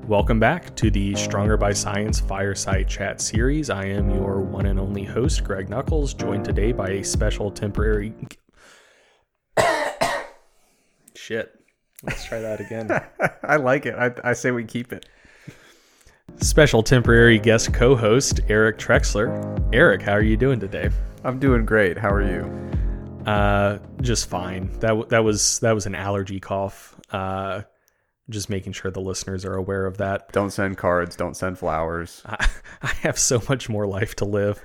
Welcome back to the Stronger by Science Fireside Chat series. I am your one and only host, Greg Knuckles, joined today by a special temporary... Shit. Let's try that again. I like it. I say we keep it. Special temporary guest co-host, Eric Trexler. Eric, how are you doing today? I'm doing great. How are you? Just fine. That was an allergy cough. Just making sure the listeners are aware of that. Don't send cards. Don't send flowers. I have so much more life to live.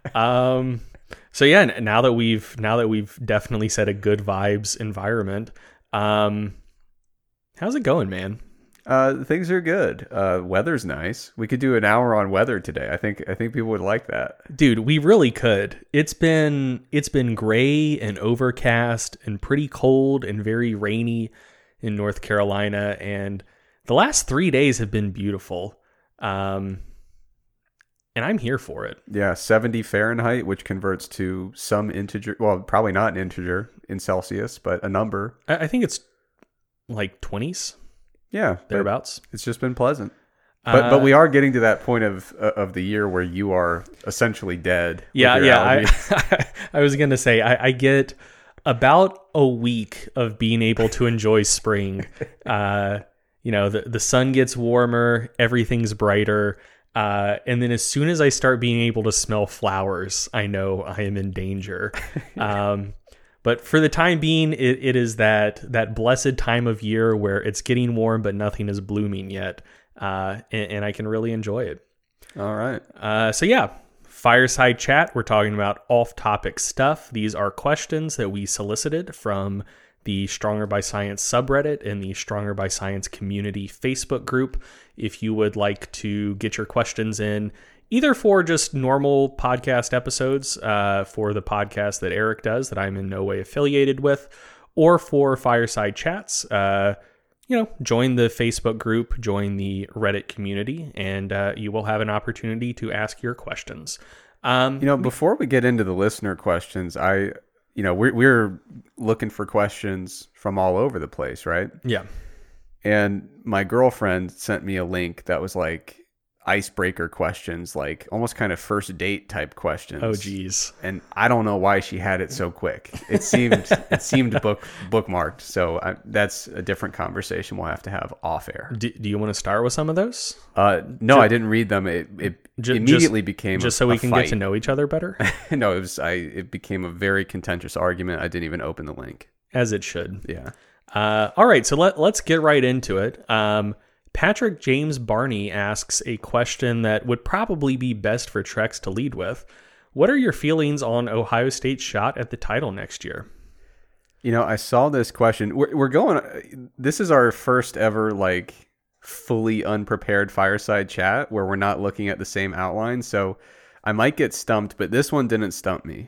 So yeah, now that we've definitely set a good vibes environment, how's it going, man? Things are good. Weather's nice. We could do an hour on weather today. I think people would like that. Dude, we really could. It's been gray and overcast and pretty cold and very rainy in North Carolina, and the last 3 days have been beautiful. And I'm here for it. Yeah, 70 Fahrenheit, which converts to some integer. Well, probably not an integer in Celsius, but a number. I think it's like 20s. Yeah, thereabouts. It's just been pleasant. But we are getting to that point of the year where you are essentially dead. Yeah. I was gonna say I get about a week of being able to enjoy spring. The sun gets warmer, everything's brighter, and then as soon as I start being able to smell flowers, I know I am in danger. But for the time being, it is that blessed time of year where it's getting warm, but nothing is blooming yet. And I can really enjoy it. All right. So yeah, fireside chat. We're talking about off-topic stuff. These are questions that we solicited from the Stronger by Science subreddit and the Stronger by Science community Facebook group. If you would like to get your questions in, either for just normal podcast episodes, for the podcast that Eric does that I'm in no way affiliated with, or for fireside chats, join the Facebook group, join the Reddit community, and you will have an opportunity to ask your questions. Before we get into the listener questions, we're looking for questions from all over the place, right? Yeah. And my girlfriend sent me a link that was like icebreaker questions, like almost kind of first date type questions. Oh geez. And I don't know why she had it so quick. It seemed bookmarked. So that's a different conversation we'll have to have off air. Do you want to start with some of those? No, I didn't read them. It immediately became just so we can get to know each other better. No, it became a very contentious argument. I didn't even open the link. As it should. Yeah. All right, so let's get right into it. Patrick James Barney asks a question that would probably be best for Trex to lead with. What are your feelings on Ohio State's shot at the title next year? I saw this question. We're going. This is our first ever fully unprepared fireside chat where we're not looking at the same outline. So I might get stumped, but this one didn't stump me.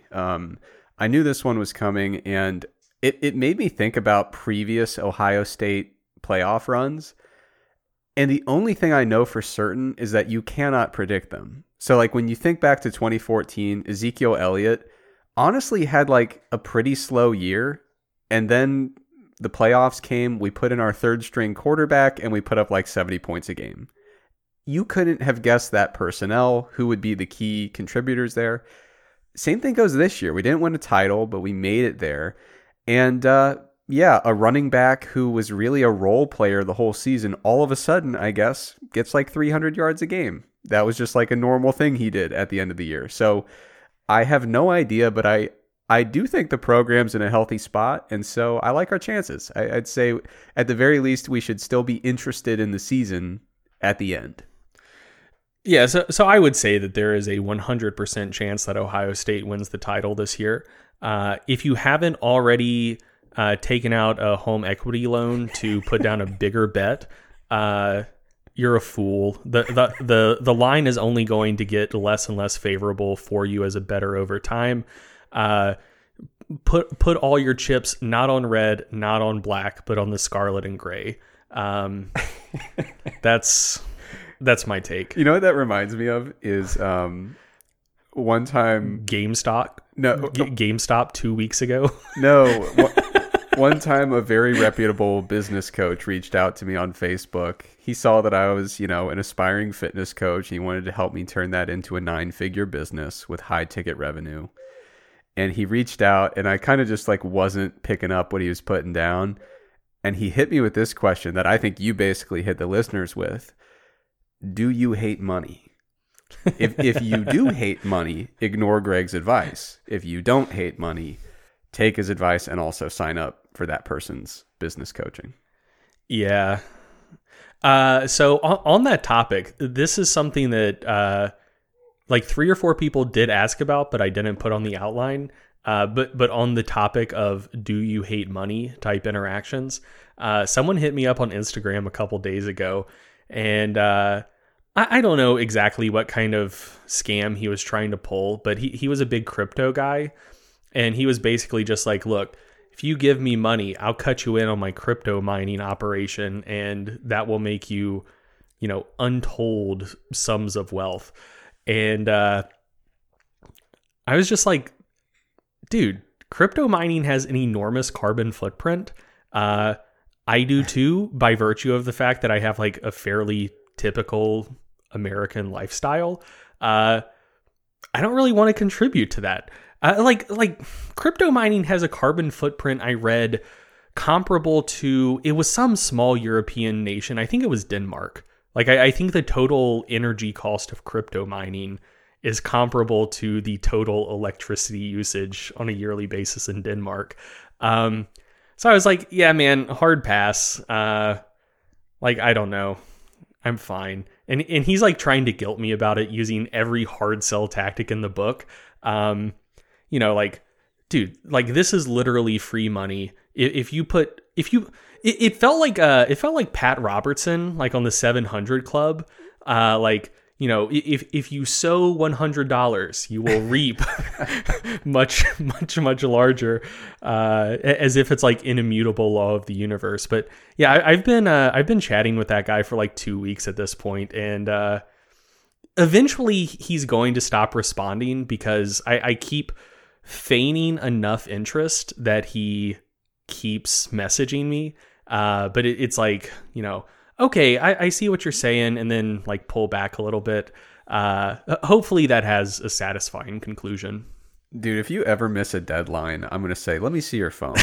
I knew this one was coming, and it made me think about previous Ohio State playoff runs. And the only thing I know for certain is that you cannot predict them. So when you think back to 2014, Ezekiel Elliott honestly had a pretty slow year. And then the playoffs came, we put in our third string quarterback, and we put up 70 points a game. You couldn't have guessed that personnel, who would be the key contributors there. Same thing goes this year. We didn't win a title, but we made it there. And a running back who was really a role player the whole season, all of a sudden, I guess, gets 300 yards a game. That was just a normal thing he did at the end of the year. So I have no idea, but I do think the program's in a healthy spot, and so I like our chances. I'd say at the very least we should still be interested in the season at the end. Yeah, so I would say that there is a 100% chance that Ohio State wins the title this year. If you haven't already taken out a home equity loan to put down a bigger bet, you're a fool. The line is only going to get less and less favorable for you as a bettor over time. Put all your chips not on red, not on black, but on the scarlet and gray. That's my take. You know what that reminds me of is one time GameStop. No, GameStop 2 weeks ago. No. One time, a very reputable business coach reached out to me on Facebook. He saw that I was, an aspiring fitness coach. And he wanted to help me turn that into a 9-figure business with high ticket revenue. And he reached out, and I kind of just wasn't picking up what he was putting down. And he hit me with this question that I think you basically hit the listeners with. Do you hate money? If you do hate money, ignore Greg's advice. If you don't hate money, take his advice and also sign up for that person's business coaching. Yeah. So on that topic, this is something that 3 or 4 people did ask about, but I didn't put on the outline. But on the topic of do you hate money type interactions, someone hit me up on Instagram a couple days ago, and I don't know exactly what kind of scam he was trying to pull, but he was a big crypto guy, and he was basically just like, look, if you give me money, I'll cut you in on my crypto mining operation, and that will make you, untold sums of wealth. And I was just like, dude, crypto mining has an enormous carbon footprint. I do too, by virtue of the fact that I have a fairly typical American lifestyle. I don't really want to contribute to that. Crypto mining has a carbon footprint, I read, comparable to, it was some small European nation. I think it was Denmark. I think the total energy cost of crypto mining is comparable to the total electricity usage on a yearly basis in Denmark. So I was like, yeah, man, hard pass. I don't know. I'm fine. And he's trying to guilt me about it using every hard sell tactic in the book. Dude, this is literally free money. It felt like Pat Robertson, on the 700 Club, if you sow $100, you will reap much larger, as if it's an immutable law of the universe. But yeah, I've been chatting with that guy for 2 weeks at this point, and eventually he's going to stop responding because I keep feigning enough interest that he keeps messaging me. But it's okay, I see what you're saying, and then pull back a little bit. Hopefully that has a satisfying conclusion. Dude, if you ever miss a deadline, I'm going to say, let me see your phone.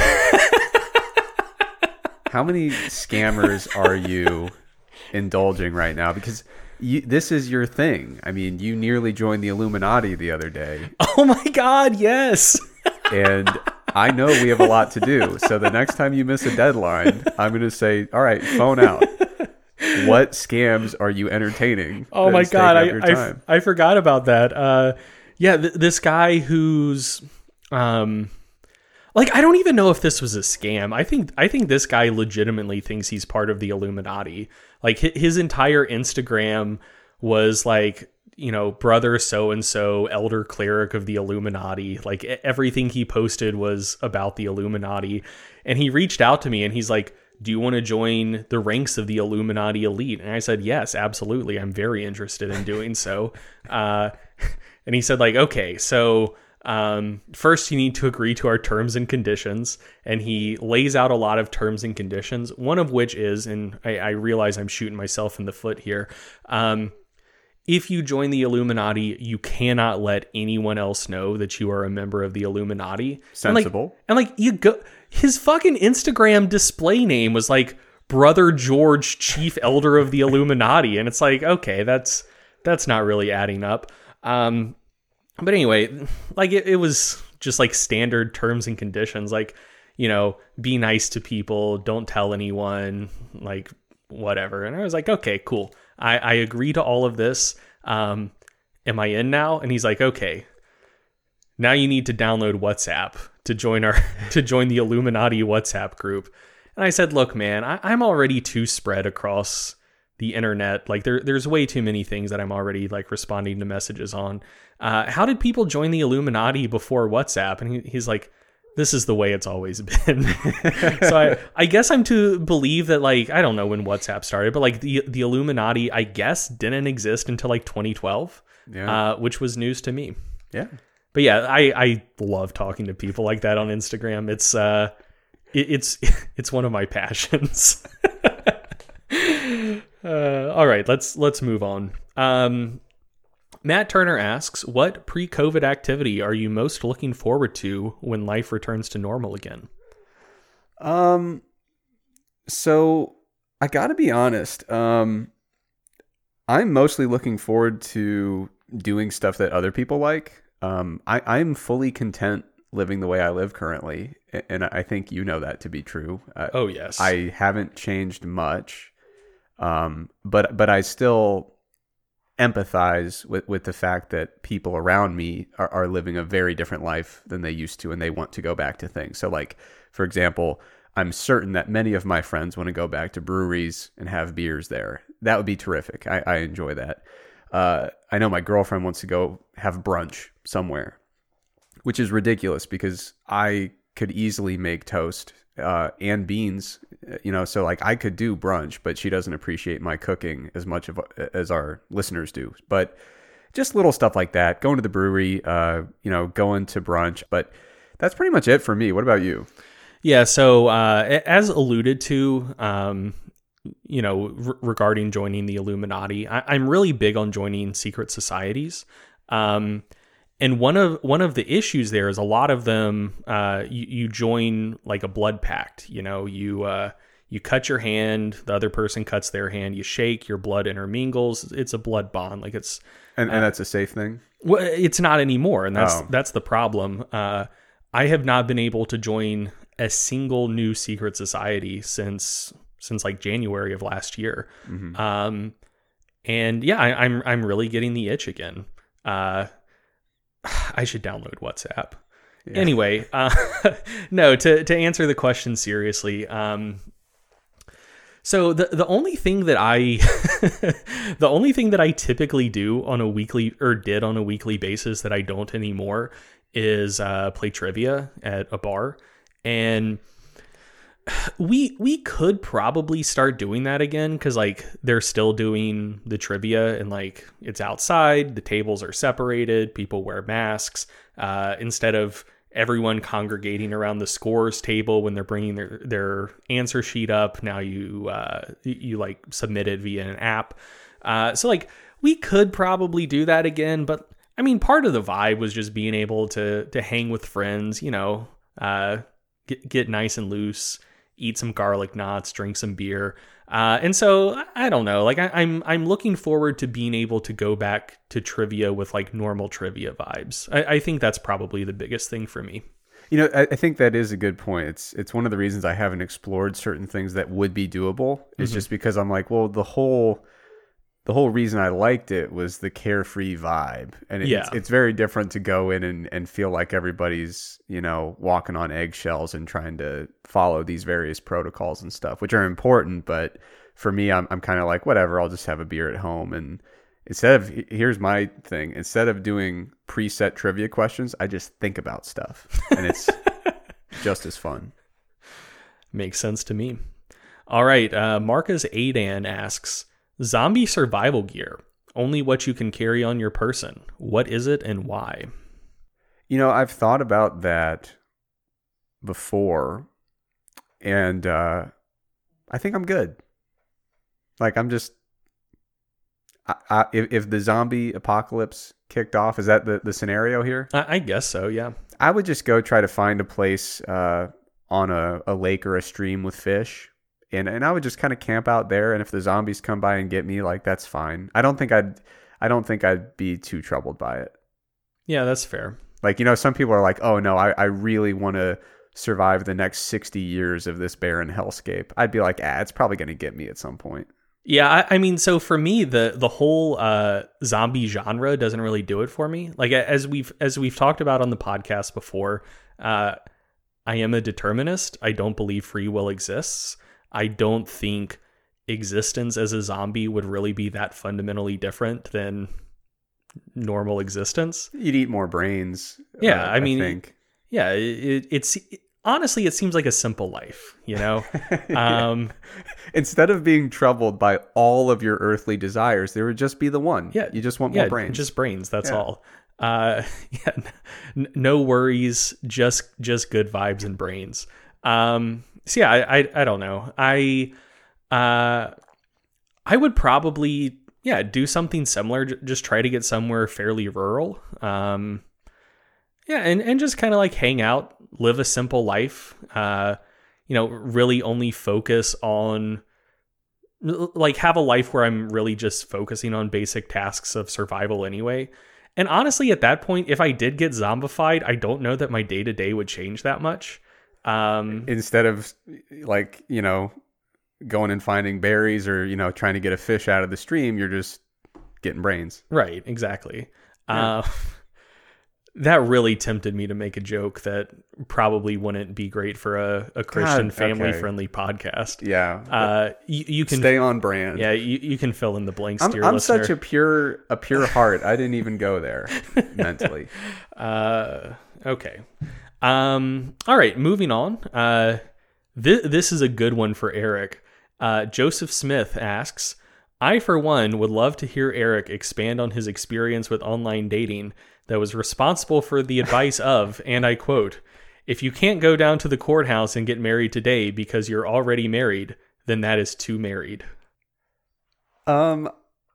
How many scammers are you indulging right now? Because this is your thing. I mean, you nearly joined the Illuminati the other day. Oh my God, yes. And I know we have a lot to do. So the next time you miss a deadline, I'm going to say, all right, phone out. What scams are you entertaining? Oh my God, I forgot about that. This guy who's I don't even know if this was a scam. I think this guy legitimately thinks he's part of the Illuminati. His entire Instagram was brother so-and-so, elder cleric of the Illuminati. Everything he posted was about the Illuminati. And he reached out to me and he's like, do you want to join the ranks of the Illuminati elite? And I said, yes, absolutely. I'm very interested in doing so. And he said okay, so first you need to agree to our terms and conditions. And he lays out a lot of terms and conditions, one of which is, and I realize I'm shooting myself in the foot here, if you join the Illuminati, you cannot let anyone else know that you are a member of the Illuminati. Sensible. And you go, his fucking Instagram display name was Brother George, Chief Elder of the Illuminati. And it's okay, that's not really adding up. But anyway, it was just standard terms and conditions, be nice to people, don't tell anyone, whatever. And I was okay, cool. I agree to all of this. Am I in now? And he's okay, now you need to download WhatsApp to join the Illuminati WhatsApp group. And I said, look, man, I'm already too spread across the internet. There's way too many things that I'm already responding to messages on. How did people join the Illuminati before WhatsApp? And he's like, this is the way it's always been. So I guess I'm to believe that I don't know when WhatsApp started, but the Illuminati, I guess, didn't exist until 2012, which was news to me. Yeah. But yeah, I love talking to people like that on Instagram. it's one of my passions. All right, let's move on. Matt Turner asks, what pre-COVID activity are you most looking forward to when life returns to normal again? So I gotta be honest. I'm mostly looking forward to doing stuff that other people like. I'm fully content living the way I live currently, and I think you know that to be true. Oh yes, I haven't changed much, but I still empathize with the fact that people around me are living a very different life than they used to, and they want to go back to things. So, like, for example, I'm certain that many of my friends want to go back to breweries and have beers there. That would be terrific. I enjoy that. I know my girlfriend wants to go have brunch somewhere, which is ridiculous because I could easily make toast and beans, so like I could do brunch, but she doesn't appreciate my cooking as much as our listeners do. But just little stuff like that, going to the brewery, going to brunch, but that's pretty much it for me. What about you? Yeah. So, as alluded to, regarding joining the Illuminati, I'm really big on joining secret societies. And one of the issues there is a lot of them, you join like a blood pact. You cut your hand, the other person cuts their hand, you shake, your blood intermingles. It's a blood bond. Like it's and that's a safe thing. Well, it's not anymore, and that's the problem. I have not been able to join a single new secret society since like January of last year. Mm-hmm. And yeah, I'm really getting the itch again. I should download WhatsApp. Yeah. Anyway, no, to answer the question seriously. So the only thing that I typically do on a weekly or did on a weekly basis that I don't anymore is play trivia at a bar. And we could probably start doing that again, because like they're still doing the trivia and like it's outside, the tables are separated, people wear masks, instead of everyone congregating around the scores table when they're bringing their answer sheet up. Now you like submit it via an app. So like we could probably do that again, but I mean, part of the vibe was just being able to hang with friends, get nice and loose, eat some garlic knots, drink some beer. And so I don't know, like I'm looking forward to being able to go back to trivia with like normal trivia vibes. I think that's probably the biggest thing for me. I think that is a good point. It's one of the reasons I haven't explored certain things that would be doable is just because I'm like, well, the whole reason I liked it was the carefree vibe. And it's very different to go in and feel like everybody's, walking on eggshells and trying to follow these various protocols and stuff, which are important. But for me, I'm kind of like, whatever, I'll just have a beer at home. And here's my thing, instead of doing preset trivia questions, I just think about stuff, and it's just as fun. Makes sense to me. All right. Marcus Adan asks, zombie survival gear, only what you can carry on your person. What is it and why? I've thought about that before, and I think I'm good. Like, I'm just, if the zombie apocalypse kicked off, is that the scenario here? I guess so, yeah. I would just go try to find a place on a lake or a stream with fish. And I would just kind of camp out there, and if the zombies come by and get me, like, that's fine. I don't think I'd be too troubled by it. Yeah, that's fair. Like, some people are like, oh no, I really want to survive the next 60 years of this barren hellscape. I'd be like, it's probably going to get me at some point. Yeah, I mean, so for me, the whole zombie genre doesn't really do it for me. Like, as we've talked about on the podcast before, I am a determinist. I don't believe free will exists. I don't think existence as a zombie would really be that fundamentally different than normal existence. You'd eat more brains. Yeah, I think. Yeah, it's honestly, it seems like a simple life, Yeah. Instead of being troubled by all of your earthly desires, there would just be the one. Yeah, you just want more brains. Just brains. That's all. No worries. Just good vibes and brains. So yeah, I don't know. I would probably, do something similar. Just try to get somewhere fairly rural. And just kind of like hang out, live a simple life. Really only focus on, like, have a life where I'm really just focusing on basic tasks of survival anyway. And honestly, at that point, if I did get zombified, I don't know that my day-to-day would change that much. Instead of, like, going and finding berries or, trying to get a fish out of the stream, you're just getting brains. Right, exactly. Yeah. That really tempted me to make a joke that probably wouldn't be great for a Christian family-friendly podcast. Yeah. You can stay on brand. Yeah, you can fill in the blanks, dear I'm listener. such a pure heart. I didn't even go there mentally. Okay. All right, moving on. This is a good one for Eric. Joseph Smith asks, I, for one, would love to hear Eric expand on his experience with online dating that was responsible for the advice of, and I quote, if you can't go down to the courthouse and get married today because you're already married, then that is too married. I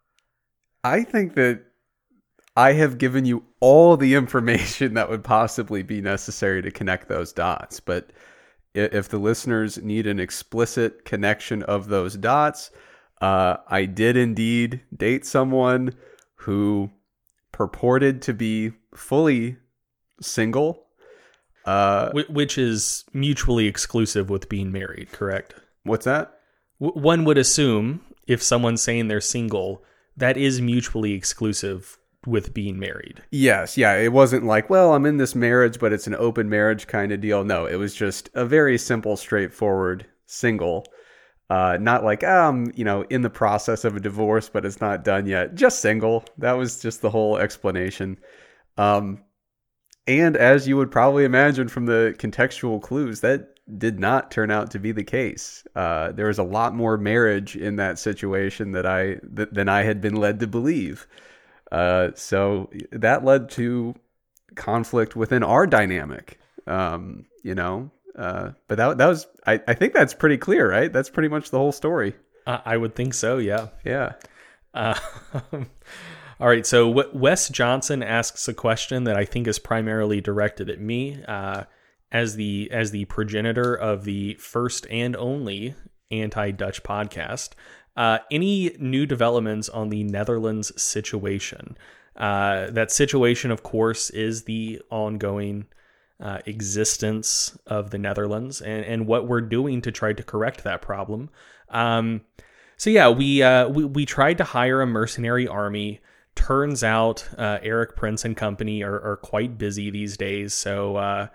think that I have given you all the information that would possibly be necessary to connect those dots. But if the listeners need an explicit connection of those dots, I did indeed date someone who purported to be fully single. Which is mutually exclusive with being married, correct? What's that? One would assume if someone's saying they're single, that is mutually exclusive with being married. Yes, yeah. It wasn't like, well, I'm in this marriage, but it's an open marriage kind of deal. No, it was just a very simple, straightforward single. Not like, in the process of a divorce, but it's not done yet. Just single. That was just the whole explanation. And as you would probably imagine from the contextual clues, that did not turn out to be the case. There was a lot more marriage in that situation than I had been led to believe. So that led to conflict within our dynamic, but that was, I think that's pretty clear, right? That's pretty much the whole story. I would think so. Yeah. Yeah. All right. So Wes Johnson asks a question that I think is primarily directed at me, as the progenitor of the first and only anti-Dutch podcast. Any new developments on the Netherlands situation? That situation, of course, is the ongoing existence of the Netherlands and what we're doing to try to correct that problem. We tried to hire a mercenary army. Turns out Eric Prince and company are quite busy these days. So,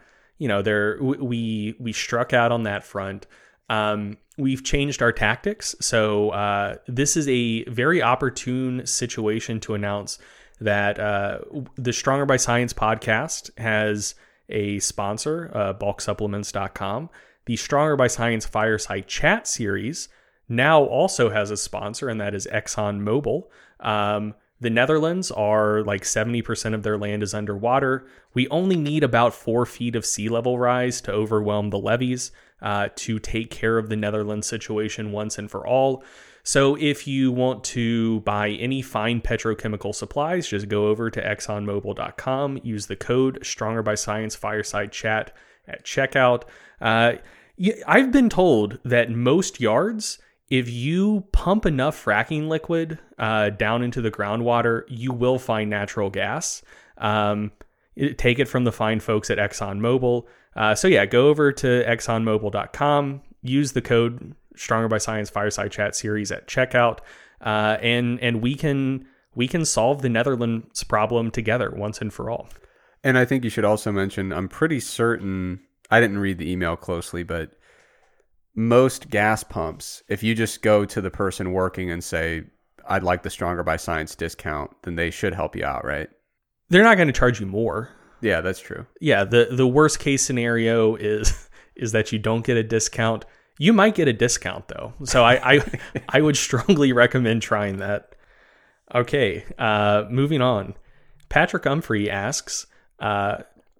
we struck out on that front. We've changed our tactics. So this is a very opportune situation to announce that the Stronger by Science podcast has a sponsor, bulksupplements.com. The Stronger by Science Fireside Chat series now also has a sponsor, and that is ExxonMobil. The Netherlands are like 70% of their land is underwater. We only need about 4 feet of sea level rise to overwhelm the levees to take care of the Netherlands situation once and for all. So if you want to buy any fine petrochemical supplies, just go over to ExxonMobil.com, use the code Stronger by Science Fireside Chat at checkout. I've been told that most yards, if you pump enough fracking liquid down into the groundwater, you will find natural gas. Take it from the fine folks at ExxonMobil. Go over to ExxonMobil.com, use the code Stronger by Science Fireside Chat series at checkout, and we can solve the Netherlands problem together once and for all. And I think you should also mention, I'm pretty certain, I didn't read the email closely, but most gas pumps, if you just go to the person working and say, I'd like the Stronger by Science discount, then they should help you out, right? They're not going to charge you more. Yeah, that's true. Yeah, the worst case scenario is that you don't get a discount. You might get a discount though. So I would strongly recommend trying that. Okay, moving on. Patrick Humphrey asks,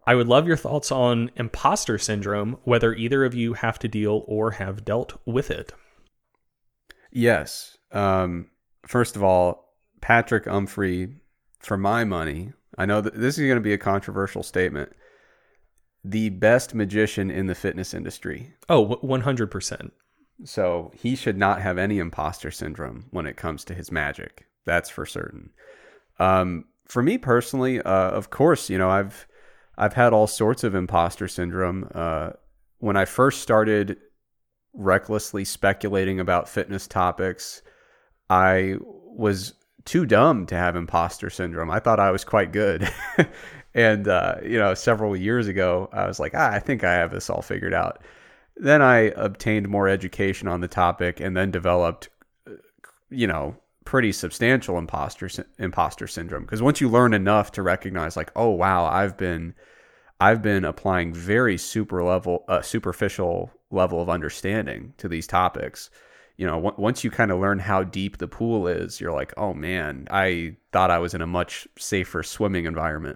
I would love your thoughts on imposter syndrome, whether either of you have to deal or have dealt with it. Yes. First of all, Patrick Umphrey, for my money, I know that this is going to be a controversial statement, the best magician in the fitness industry. Oh, 100%. So he should not have any imposter syndrome when it comes to his magic. That's for certain. For me personally, of course, I've had all sorts of imposter syndrome. When I first started recklessly speculating about fitness topics, I was too dumb to have imposter syndrome. I thought I was quite good. And, several years ago, I was like, I think I have this all figured out. Then I obtained more education on the topic and then developed, pretty substantial imposter syndrome. Because once you learn enough to recognize, like, oh wow, I've been applying very superficial level of understanding to these topics. Once you kind of learn how deep the pool is, you're like, oh man, I thought I was in a much safer swimming environment.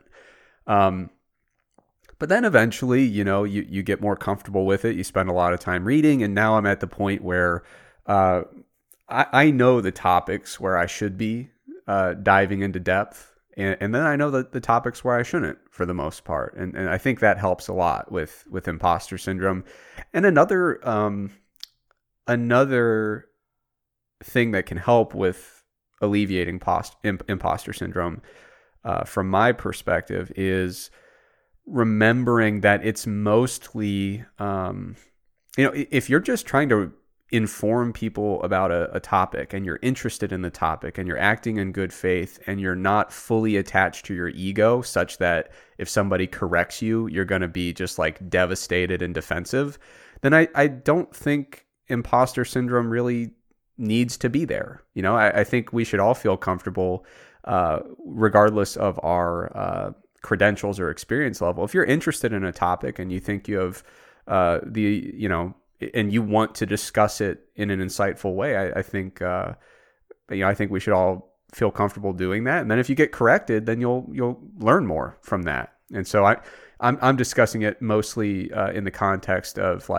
But then eventually, you get more comfortable with it. You spend a lot of time reading, and now I'm at the point where I know the topics where I should be diving into depth, and then I know the topics where I shouldn't, for the most part. And I think that helps a lot with imposter syndrome. And another thing that can help with alleviating imposter syndrome, from my perspective, is remembering that it's mostly, if you're just trying to inform people about a topic and you're interested in the topic and you're acting in good faith and you're not fully attached to your ego such that if somebody corrects you, you're going to be just like devastated and defensive, then I don't think imposter syndrome really needs to be there. I think we should all feel comfortable, regardless of our credentials or experience level. If you're interested in a topic and you think you have and you want to discuss it in an insightful way, I think we should all feel comfortable doing that. And then if you get corrected, then you'll learn more from that. And so I'm discussing it mostly in the context of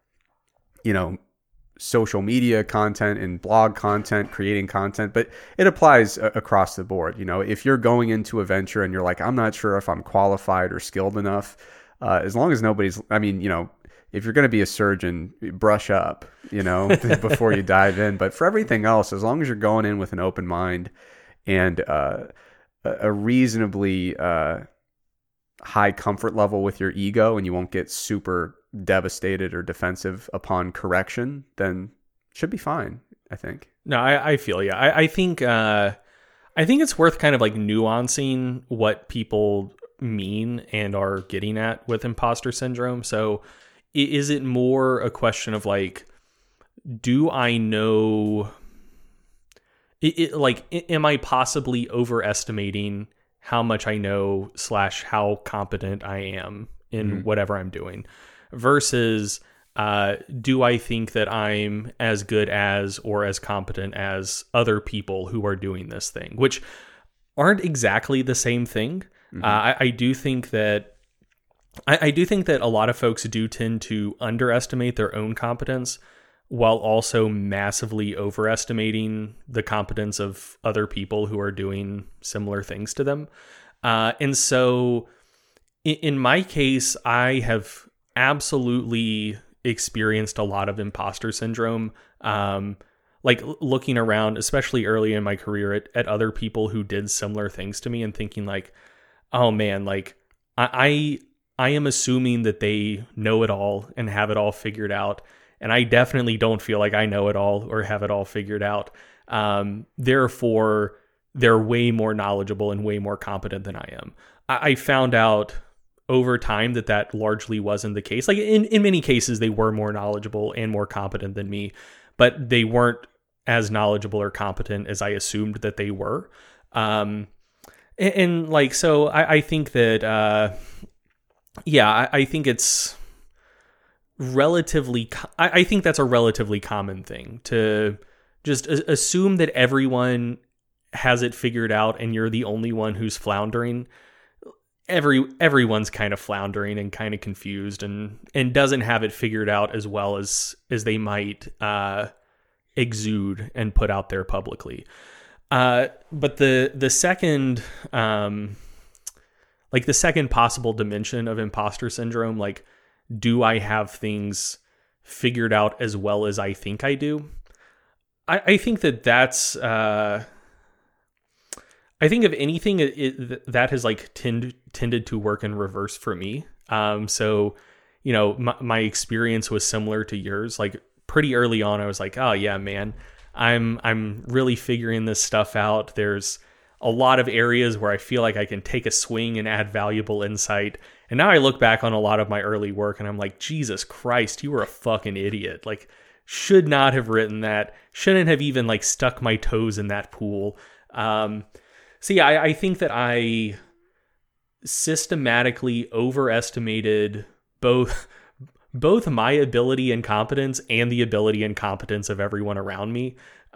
social media content and blog content, creating content, but it applies across the board. If you're going into a venture and you're like, I'm not sure if I'm qualified or skilled enough, as long as if you're going to be a surgeon, brush up, before you dive in. But for everything else, as long as you're going in with an open mind and a reasonably high comfort level with your ego, and you won't get super devastated or defensive upon correction, then should be fine, I think. No, I feel you. I think it's worth kind of like nuancing what people mean and are getting at with imposter syndrome. So is it more a question of like, do I know am I possibly overestimating how much I know / how competent I am in whatever I'm doing, versus do I think that I'm as good as or as competent as other people who are doing this thing, which aren't exactly the same thing. I do think that a lot of folks do tend to underestimate their own competence while also massively overestimating the competence of other people who are doing similar things to them. And so in my case, I have absolutely experienced a lot of imposter syndrome. Looking around, especially early in my career, at other people who did similar things to me and thinking like, oh man, like I am assuming that they know it all and have it all figured out. And I definitely don't feel like I know it all or have it all figured out. Therefore, they're way more knowledgeable and way more competent than I am. I found out over time that largely wasn't the case. Like in many cases, they were more knowledgeable and more competent than me, but they weren't as knowledgeable or competent as I assumed that they were. So I think that, I think it's I think that's a relatively common thing, to just assume that everyone has it figured out and you're the only one who's floundering. everyone's kind of floundering and kind of confused and doesn't have it figured out as well as they might exude and put out there publicly. But the second the second possible dimension of imposter syndrome, like, do I have things figured out as well as I think I do? I think that's I think if anything, that has like tended to work in reverse for me. So, you know, my experience was similar to yours. Like pretty early on, I was like, oh yeah, man, I'm really figuring this stuff out. There's a lot of areas where I feel like I can take a swing and add valuable insight. And now I look back on a lot of my early work and I'm like, Jesus Christ, you were a fucking idiot. Like, should not have written that. Shouldn't have even like stuck my toes in that pool. So yeah, I think that I systematically overestimated both my ability and competence and the ability and competence of everyone around me.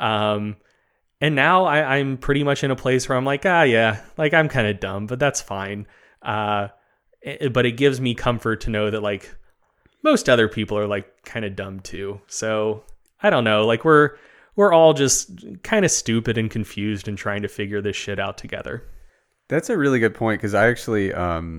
And now I'm pretty much in a place where I'm like, yeah, like I'm kind of dumb, but that's fine. But it gives me comfort to know that like most other people are like kind of dumb too. So I don't know, like we're all just kind of stupid and confused and trying to figure this shit out together. That's a really good point, because I actually,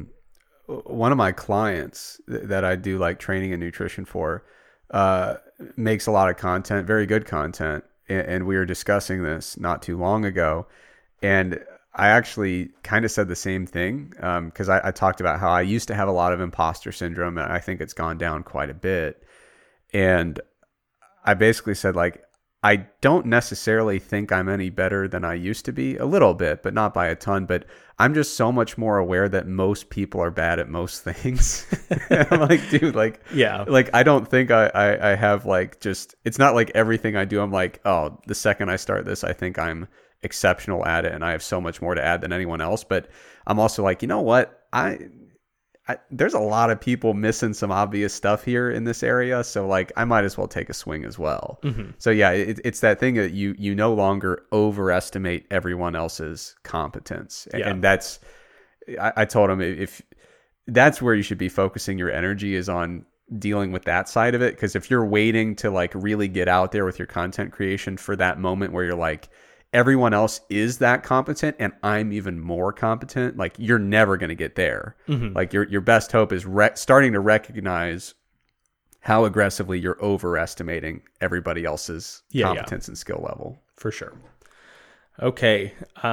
one of my clients that I do like training and nutrition for, makes a lot of content, very good content. And we were discussing this not too long ago. And I actually kind of said the same thing, because I talked about how I used to have a lot of imposter syndrome, and I think it's gone down quite a bit. And I basically said, like, I don't necessarily think I'm any better than I used to be, a little bit, but not by a ton. But I'm just so much more aware that most people are bad at most things. I'm like, dude, like, yeah, like I don't think I have like just, it's not like everything I do, I'm like, oh, the second I start this, I think I'm exceptional at it and I have so much more to add than anyone else. But I'm also like, you know what? There's a lot of people missing some obvious stuff here in this area. So like, I might as well take a swing as well. Mm-hmm. So yeah, it's that thing that you no longer overestimate everyone else's competence. Yeah. And that's, I told him, if that's where you should be focusing your energy, is on dealing with that side of it. Cause if you're waiting to like really get out there with your content creation for that moment where you're like, everyone else is that competent and I'm even more competent, like you're never going to get there. Mm-hmm. Like your best hope is starting to recognize how aggressively you're overestimating everybody else's competence and skill level. For sure. Okay.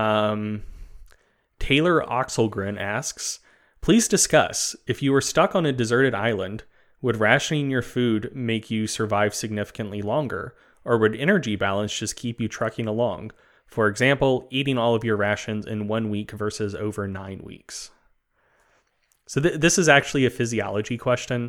Taylor Oxelgren asks, please discuss, if you were stuck on a deserted island, would rationing your food make you survive significantly longer? Or would energy balance just keep you trucking along? For example, eating all of your rations in 1 week versus over 9 weeks. So this is actually a physiology question,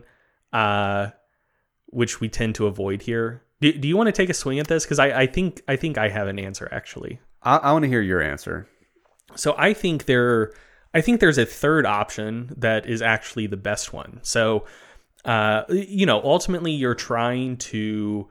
which we tend to avoid here. Do you want to take a swing at this? Because I think I have an answer, actually. I want to hear your answer. So I think there's a third option that is actually the best one. So, ultimately you're trying to...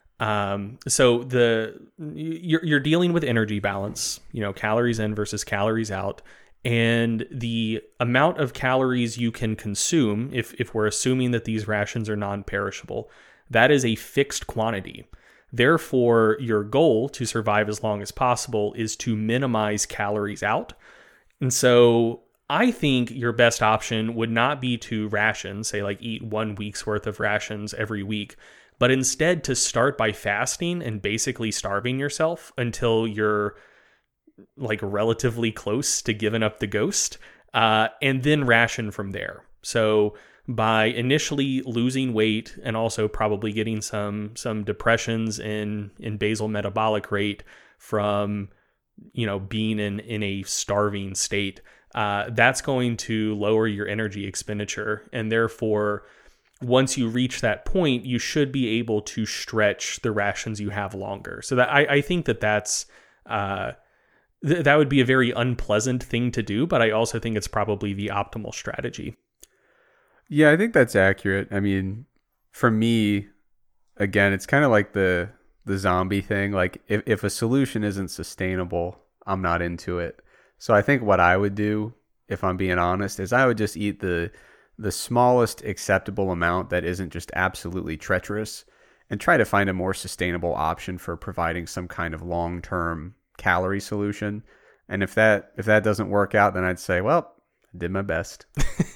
you're dealing with energy balance, calories in versus calories out, and the amount of calories you can consume, if we're assuming that these rations are non-perishable, that is a fixed quantity. Therefore, your goal to survive as long as possible is to minimize calories out. And so I think your best option would not be to ration, say like eat 1 week's worth of rations every week, but instead to start by fasting and basically starving yourself until you're like relatively close to giving up the ghost, and then ration from there. So by initially losing weight and also probably getting some depressions in basal metabolic rate from, being in a starving state, that's going to lower your energy expenditure, and therefore once you reach that point, you should be able to stretch the rations you have longer. So that I think that's that would be a very unpleasant thing to do, but I also think it's probably the optimal strategy. Yeah, I think that's accurate. I mean, for me, again, it's kind of like the zombie thing. Like if a solution isn't sustainable, I'm not into it. So I think what I would do if I'm being honest, is I would just eat the smallest acceptable amount that isn't just absolutely treacherous, and try to find a more sustainable option for providing some kind of long-term calorie solution. And if that doesn't work out, then I'd say, well, I did my best.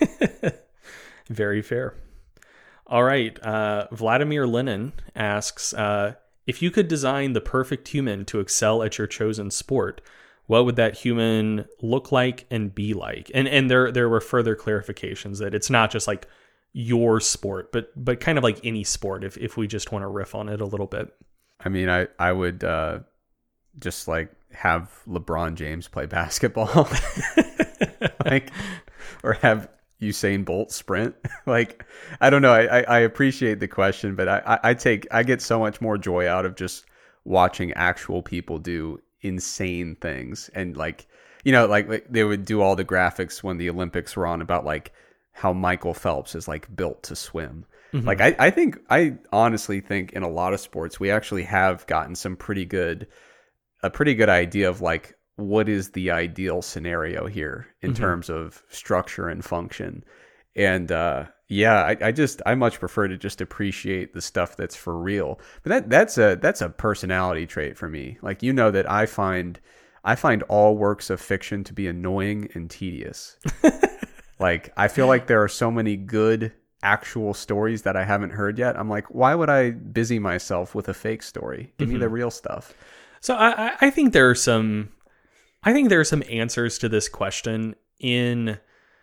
Very fair. All right. Vladimir Lenin asks, if you could design the perfect human to excel at your chosen sport, what would that human look like and be like? And there were further clarifications that it's not just like your sport, but kind of like any sport, if we just want to riff on it a little bit. I mean, I would just like have LeBron James play basketball, like, or have Usain Bolt sprint. Like, I don't know. I appreciate the question, but I get so much more joy out of just watching actual people do insane things. And like, you know, like they would do all the graphics when the Olympics were on about like how Michael Phelps is like built to swim. Mm-hmm. Like, I honestly think in a lot of sports, we actually have gotten a pretty good idea of like, what is the ideal scenario here in mm-hmm. terms of structure and function. And I much prefer to just appreciate the stuff that's for real. But that's a personality trait for me. Like, you know, that I find all works of fiction to be annoying and tedious. Like, I feel like there are so many good actual stories that I haven't heard yet. I'm like, why would I busy myself with a fake story? Give mm-hmm. me the real stuff. So I think there are some answers to this question in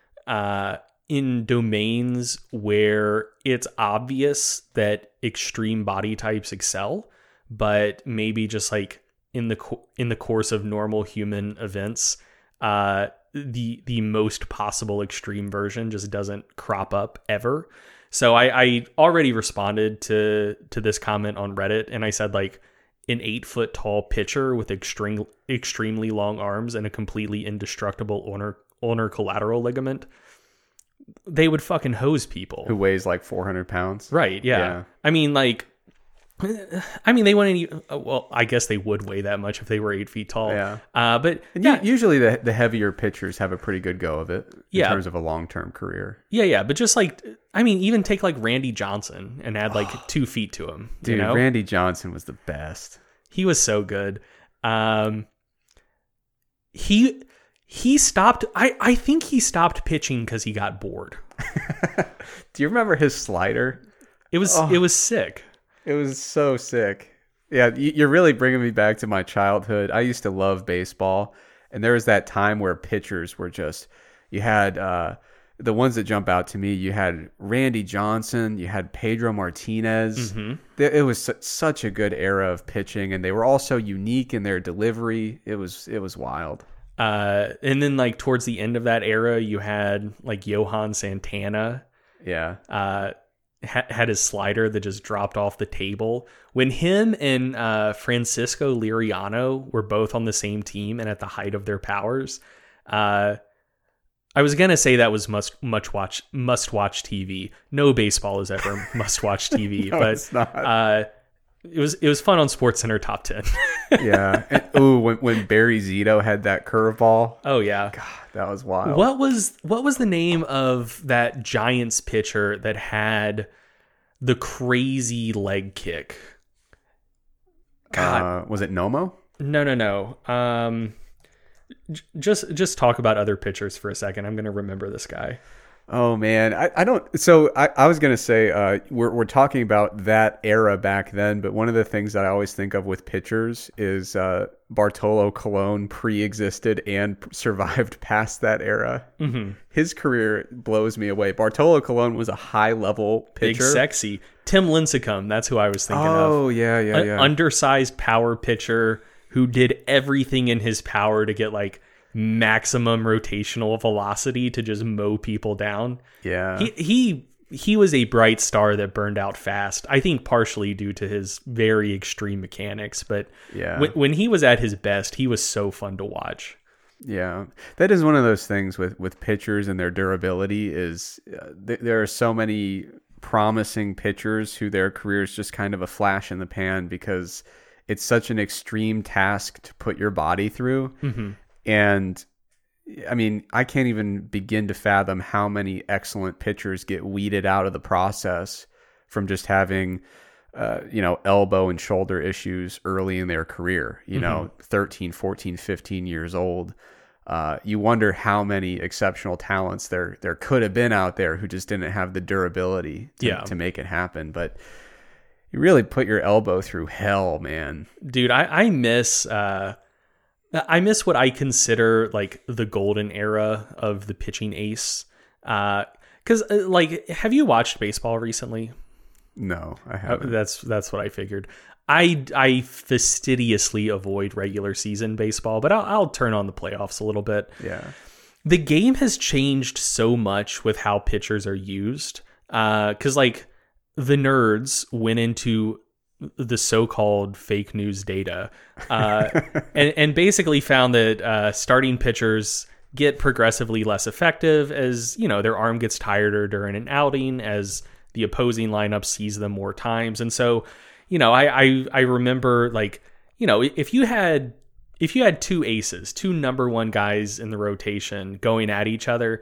domains where it's obvious that extreme body types excel, but maybe just like in the course of normal human events, the most possible extreme version just doesn't crop up ever. So I already responded to this comment on Reddit, and I said like, an 8-foot tall pitcher with extremely long arms and a completely indestructible ulnar collateral ligament, they would fucking hose people. Who weighs like 400 pounds. Right. Yeah. I mean, they wouldn't. Well, I guess they would weigh that much if they were 8 feet tall. Yeah. But usually the heavier pitchers have a pretty good go of it in terms of a long-term career. Yeah. But just like, I mean, even take like Randy Johnson and add like 2 feet to him. Dude, you know? Randy Johnson was the best. He was so good. He stopped. I think he stopped pitching because he got bored. Do you remember his slider? It was sick. It was so sick. Yeah, you're really bringing me back to my childhood. I used to love baseball, and there was that time where pitchers were just, you had the ones that jump out to me. You had Randy Johnson, you had Pedro Martinez. Mm-hmm. It was such a good era of pitching, and they were all so unique in their delivery. It was wild. And then like towards the end of that era, you had like Johan Santana. Yeah. Had his slider that just dropped off the table. When him and Francisco Liriano were both on the same team and at the height of their powers, I was gonna say that was must watch TV. No baseball is ever must watch TV, no, but it's not. It was fun on SportsCenter Top 10. Yeah. When Barry Zito had that curveball. Oh yeah. God, that was wild. What was the name of that Giants pitcher that had the crazy leg kick? God. Was it Nomo? No. Just talk about other pitchers for a second. I'm going to remember this guy. Oh man, I don't. So I was gonna say we're talking about that era back then, but one of the things that I always think of with pitchers is Bartolo Colon pre-existed and survived past that era. Mm-hmm. His career blows me away. Bartolo Colon was a high-level pitcher, big sexy. Tim Lincecum, that's who I was thinking of. Oh yeah. Undersized power pitcher who did everything in his power to get like maximum rotational velocity to just mow people down. Yeah. He was a bright star that burned out fast. I think partially due to his very extreme mechanics, but yeah, when he was at his best, he was so fun to watch. Yeah. That is one of those things with pitchers and their durability is there are so many promising pitchers who their career is just kind of a flash in the pan because it's such an extreme task to put your body through. Mm-hmm. And I mean, I can't even begin to fathom how many excellent pitchers get weeded out of the process from just having, elbow and shoulder issues early in their career, 13, 14, 15 years old. You wonder how many exceptional talents there could have been out there who just didn't have the durability to make it happen. But you really put your elbow through hell, man. Dude, I miss what I consider like the golden era of the pitching ace. Because have you watched baseball recently? No, I haven't. That's what I figured. I fastidiously avoid regular season baseball, but I'll turn on the playoffs a little bit. Yeah. The game has changed so much with how pitchers are used. Because the nerds went into the so-called fake news data and basically found that starting pitchers get progressively less effective as, their arm gets tireder during an outing, as the opposing lineup sees them more times. And so, I remember if you had two aces, two number one guys in the rotation going at each other,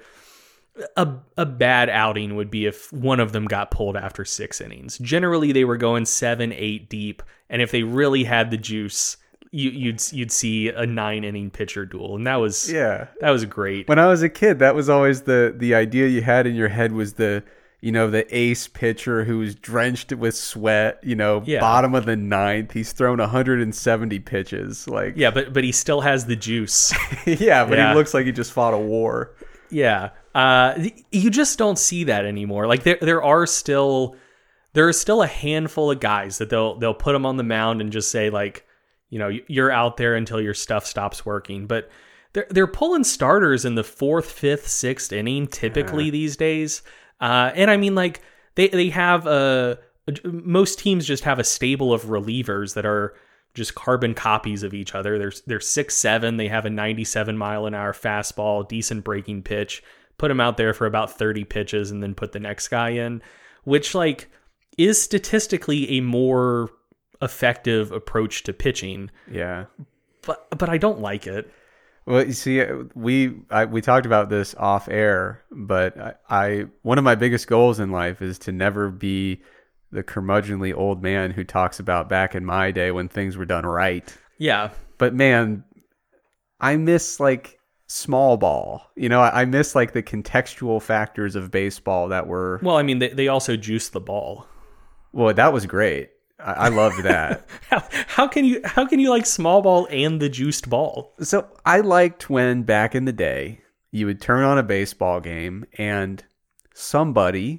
a bad outing would be if one of them got pulled after 6 innings. Generally, they were going 7, 8 deep, and if they really had the juice, you'd see a 9-inning pitcher duel, and that was great. When I was a kid, that was always the idea you had in your head, was the ace pitcher who was drenched with sweat. Bottom of the 9th, he's thrown 170 pitches. But he still has the juice. He looks like he just fought a war. Yeah. You just don't see that anymore. There are still a handful of guys that they'll put them on the mound and just say you're out there until your stuff stops working. But they're pulling starters in the 4th, 5th, 6th inning typically these days. And I mean, they have most teams just have a stable of relievers that are just carbon copies of each other. They're 6'7". They have a 97-mile-an-hour fastball, decent breaking pitch. Put them out there for about 30 pitches and then put the next guy in, which is statistically a more effective approach to pitching. Yeah. But I don't like it. Well, you see, we talked about this off air, but I one of my biggest goals in life is to never be the curmudgeonly old man who talks about back in my day when things were done right. Yeah. But man, I miss small ball. I miss the contextual factors of baseball that were... Well, I mean, they also juiced the ball. Well, that was great. I loved that. How can you like small ball and the juiced ball? So I liked when back in the day you would turn on a baseball game and somebody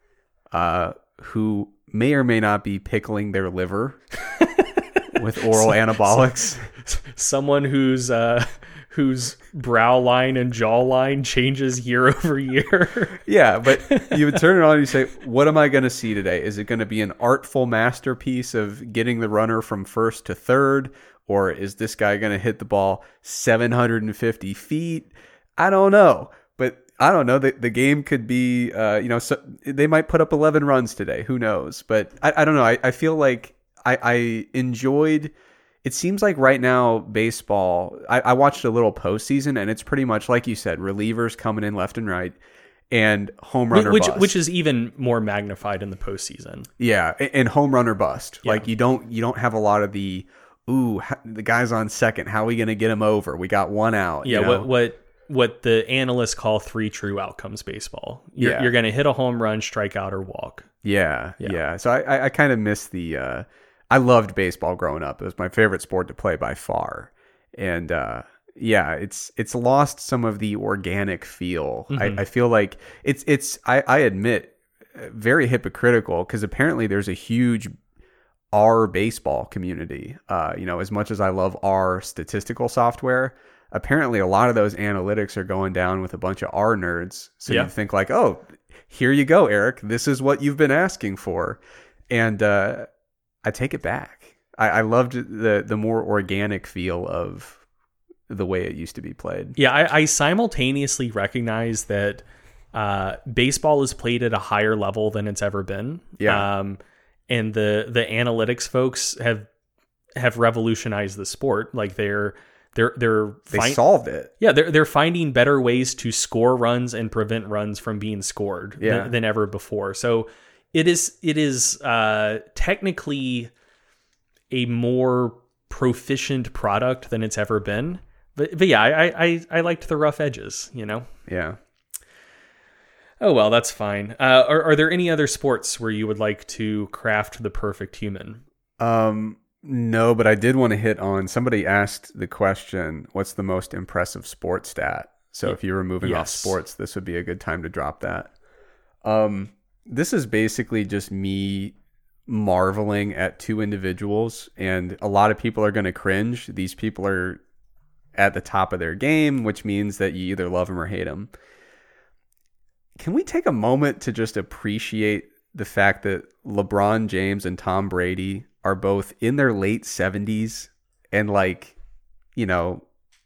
who may or may not be pickling their liver with oral anabolics, someone whose brow line and jaw line changes year over year. Yeah, but you would turn it on and you say, what am I going to see today? Is it going to be an artful masterpiece of getting the runner from first to third? Or is this guy going to hit the ball 750 feet? I don't know. But I don't know. The game could be, so they might put up 11 runs today. Who knows? But I don't know. I feel like I enjoyed... It seems like right now, baseball, I watched a little postseason, and it's pretty much, like you said, relievers coming in left and right, and home run or bust. Which is even more magnified in the postseason. Yeah, and home run or bust. Yeah. You don't have a lot of the guy's on second. How are we going to get him over? We got one out. Yeah, what the analysts call 3 true outcomes baseball. You're going to hit a home run, strike out, or walk. Yeah. So I kind of miss the... I loved baseball growing up. It was my favorite sport to play by far. And it's lost some of the organic feel. Mm-hmm. I feel like I admit, very hypocritical, because apparently there's a huge R baseball community. As much as I love R statistical software, apparently a lot of those analytics are going down with a bunch of R nerds. So you think oh, here you go, Eric. This is what you've been asking for. And I take it back. I loved the more organic feel of the way it used to be played. Yeah, I simultaneously recognize that baseball is played at a higher level than it's ever been. Yeah. And the analytics folks have revolutionized the sport. They solved it. Yeah, they're finding better ways to score runs and prevent runs from being scored than ever before. So it is technically a more proficient product than it's ever been. But yeah, I liked the rough edges, you know? Yeah. Oh, well, that's fine. Are there any other sports where you would like to craft the perfect human? No, but I did want to hit on, somebody asked the question, what's the most impressive sports stat? So if you were moving off sports, this would be a good time to drop that. This is basically just me marveling at two individuals, and a lot of people are going to cringe. These people are at the top of their game, which means that you either love them or hate them. Can we take a moment to just appreciate the fact that LeBron James and Tom Brady are both in their late 70s and, like, you know,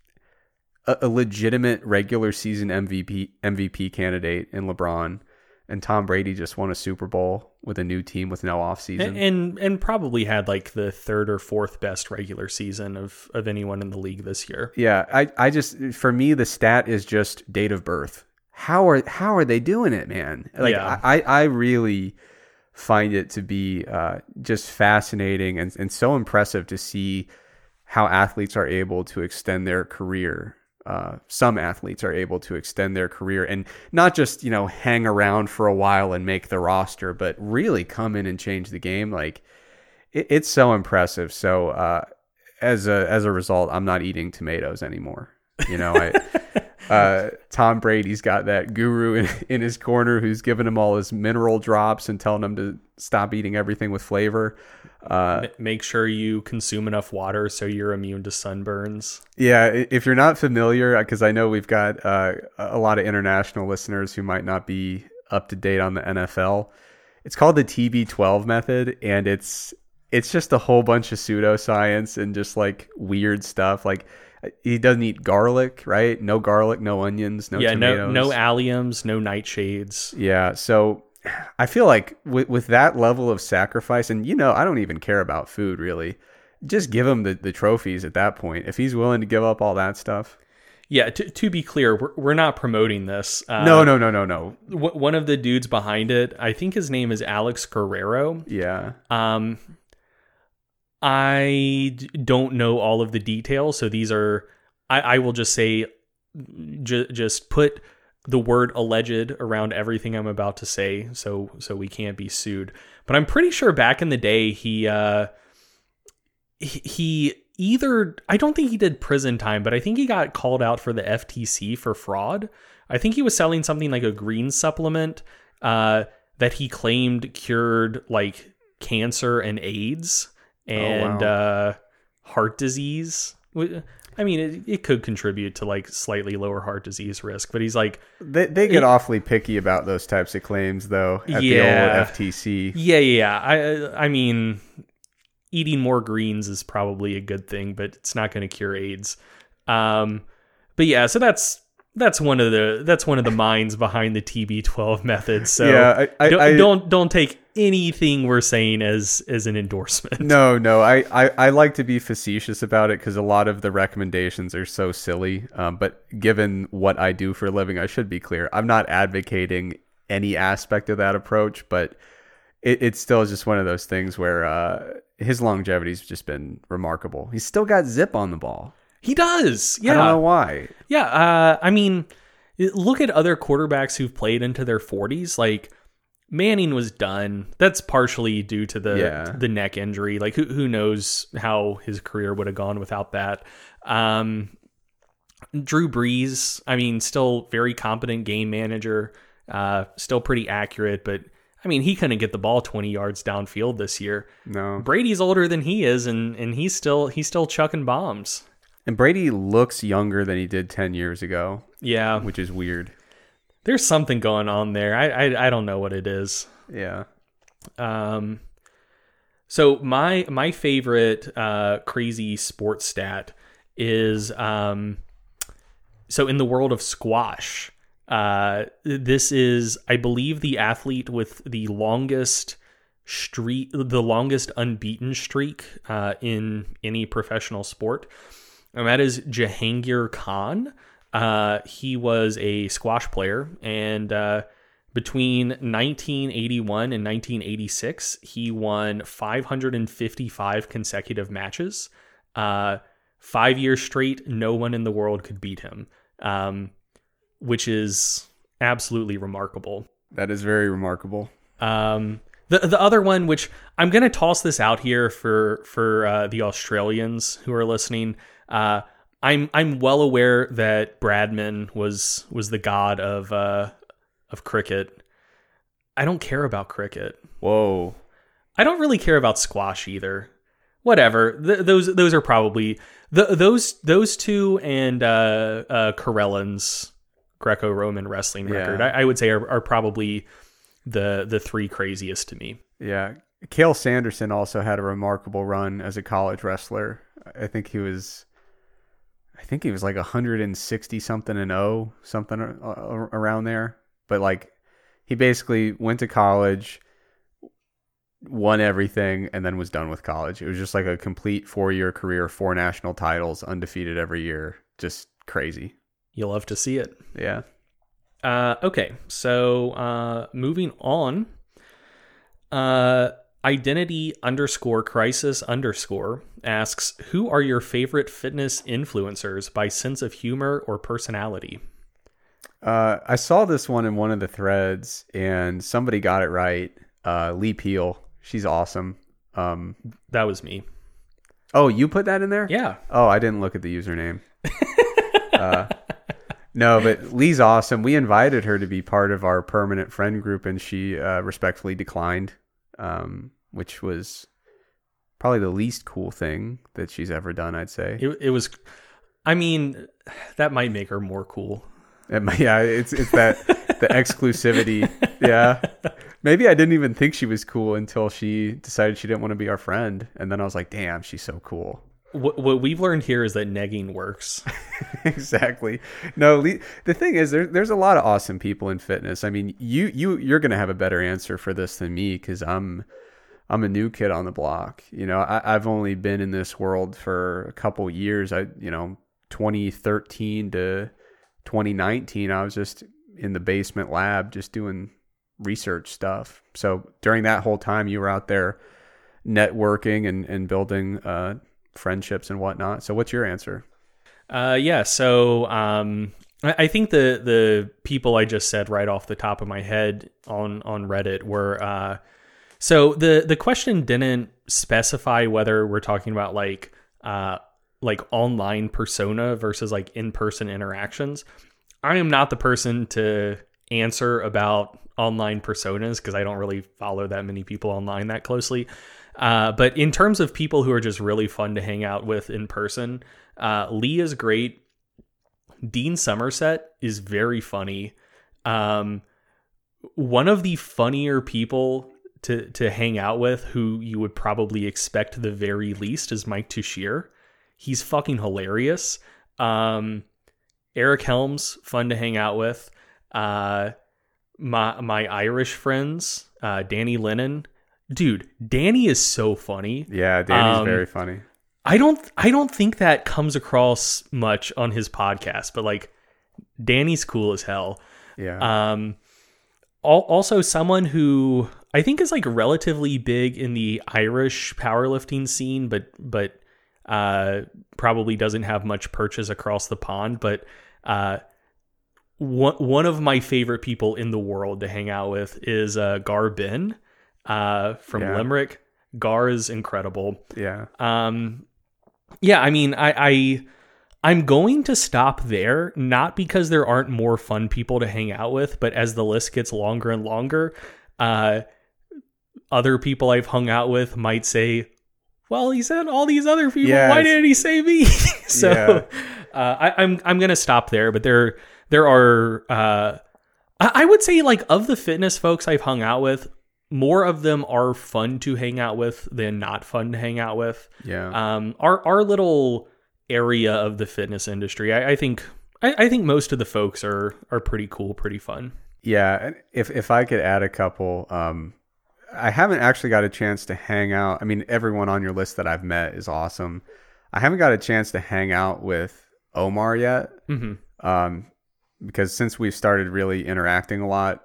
a legitimate regular season MVP candidate in LeBron, and Tom Brady just won a Super Bowl with a new team with no offseason. And probably had like the third or fourth best regular season of anyone in the league this year. Yeah, I just, for me, the stat is just date of birth. How are they doing it, man? Like, yeah. I really find it to be just fascinating and so impressive to see how athletes are able to extend their career. Some athletes are able to extend their career and not just, you know, hang around for a while and make the roster, but really come in and change the game. Like, it's so impressive. So as a result, I'm not eating tomatoes anymore. You know, Tom Brady's got that guru in his corner who's giving him all his mineral drops and telling him to stop eating everything with flavor. Make sure you consume enough water so you're immune to sunburns. Yeah, if you're not familiar, because I know we've got a lot of international listeners who might not be up to date on the NFL. It's called the TB12 method, and it's just a whole bunch of pseudoscience and just like weird stuff. Like, he doesn't eat garlic, right? No garlic, no onions, no tomatoes. no alliums, no nightshades. Yeah, so I feel like with that level of sacrifice, and, you know, I don't even care about food really. Just give him the trophies at that point. If he's willing to give up all that stuff. Yeah, to be clear, we're not promoting this. No. One of the dudes behind it, I think his name is Alex Guerrero. Yeah. I don't know all of the details, so these are, I will just say, just put the word alleged around everything I'm about to say, so we can't be sued. But I'm pretty sure back in the day, he either, I don't think he did prison time, but I think he got called out for the FTC for fraud. I think he was selling something like a green supplement that he claimed cured like cancer and AIDS. And heart disease. I mean, it could contribute to like slightly lower heart disease risk, but he's like, they get awfully picky about those types of claims, though. At the old FTC. Yeah. I mean, eating more greens is probably a good thing, but it's not going to cure AIDS. But yeah, so that's one of the minds behind the TB12 method. So yeah, don't take anything we're saying as an endorsement. No, I like to be facetious about it because a lot of the recommendations are so silly. But given what I do for a living, I should be clear. I'm not advocating any aspect of that approach, but it still is just one of those things where his longevity's just been remarkable. He's still got zip on the ball. He does. Yeah. I don't know why. Yeah. I mean, look at other quarterbacks who've played into their 40s. Like, Manning was done. That's partially due to the neck injury. Like, who knows how his career would have gone without that. Drew Brees, I mean, still very competent game manager. Still pretty accurate, but I mean, he couldn't get the ball 20 yards downfield this year. No. Brady's older than he is, and he's still chucking bombs. And Brady looks younger than he did 10 years ago. Yeah. Which is weird. There's something going on there. I don't know what it is. Yeah. So my favorite crazy sports stat is so in the world of squash, this is, I believe, the athlete with the longest unbeaten streak in any professional sport. and that is Jahangir Khan. He was a squash player, and between 1981 and 1986, he won 555 consecutive matches. 5 years straight, no one in the world could beat him, which is absolutely remarkable. That is very remarkable. The other one, which I'm going to toss this out here for the Australians who are listening. I'm well aware that Bradman was the god of cricket. I don't care about cricket. Whoa. I don't really care about squash either. Whatever. Those are probably those two and Karellin's Greco-Roman wrestling record. I would say are probably the three craziest to me. Yeah. Cale Sanderson also had a remarkable run as a college wrestler. I think he was like 160 something and 0, something around there. But like, he basically went to college, won everything, and then was done with college. It was just like a complete 4-year career, 4 national titles, undefeated every year. Just crazy. You'll love to see it. Yeah. Okay, so moving on. Identity_crisis_ asks, who are your favorite fitness influencers by sense of humor or personality? I saw this one in one of the threads, and somebody got it right. Lee Peel. She's awesome. That was me. Oh, you put that in there? Yeah. Oh, I didn't look at the username. No, but Lee's awesome. We invited her to be part of our permanent friend group, and she respectfully declined, which was probably the least cool thing that she's ever done, I'd say. It was, I mean, that might make her more cool. Yeah, it's that the exclusivity. Yeah. Maybe I didn't even think she was cool until she decided she didn't want to be our friend. And then I was like, damn, she's so cool. What we've learned here is that negging works. Exactly. No, the thing is, there's a lot of awesome people in fitness. I mean, you're going to have a better answer for this than me, because I'm a new kid on the block. You know, I've only been in this world for a couple years. 2013 to 2019, I was just in the basement lab just doing research stuff. So during that whole time, you were out there networking and building friendships and whatnot. So what's your answer? So I think the people I just said right off the top of my head on Reddit were so the question didn't specify whether we're talking about like online persona versus like in-person interactions. I am not the person to answer about online personas because I don't really follow that many people online that closely. But in terms of people who are just really fun to hang out with in person, Lee is great. Dean Somerset is very funny. One of the funnier people to hang out with who you would probably expect the very least is Mike Tuchscherer. He's fucking hilarious. Eric Helms, fun to hang out with. My Irish friends, Danny Lennon. Dude, Danny is so funny. Yeah, Danny's very funny. I don't think that comes across much on his podcast, but like Danny's cool as hell. Yeah. Also someone who I think is like relatively big in the Irish powerlifting scene, but probably doesn't have much purchase across the pond. But one of my favorite people in the world to hang out with is Gar Bin from Limerick. Gar is incredible. Yeah. Yeah, I mean, I'm going to stop there, not because there aren't more fun people to hang out with, but as the list gets longer and longer, other people I've hung out with might say, well, he said all these other people. Yeah, why didn't he say me? So I'm going to stop there. But there are, I would say, like, of the fitness folks I've hung out with, more of them are fun to hang out with than not fun to hang out with. Yeah. Our little area of the fitness industry, I think most of the folks are pretty cool, pretty fun. Yeah. If I could add a couple, I haven't actually got a chance to hang out. I mean, everyone on your list that I've met is awesome. I haven't got a chance to hang out with Omar yet. Mm-hmm. Because since we've started really interacting a lot,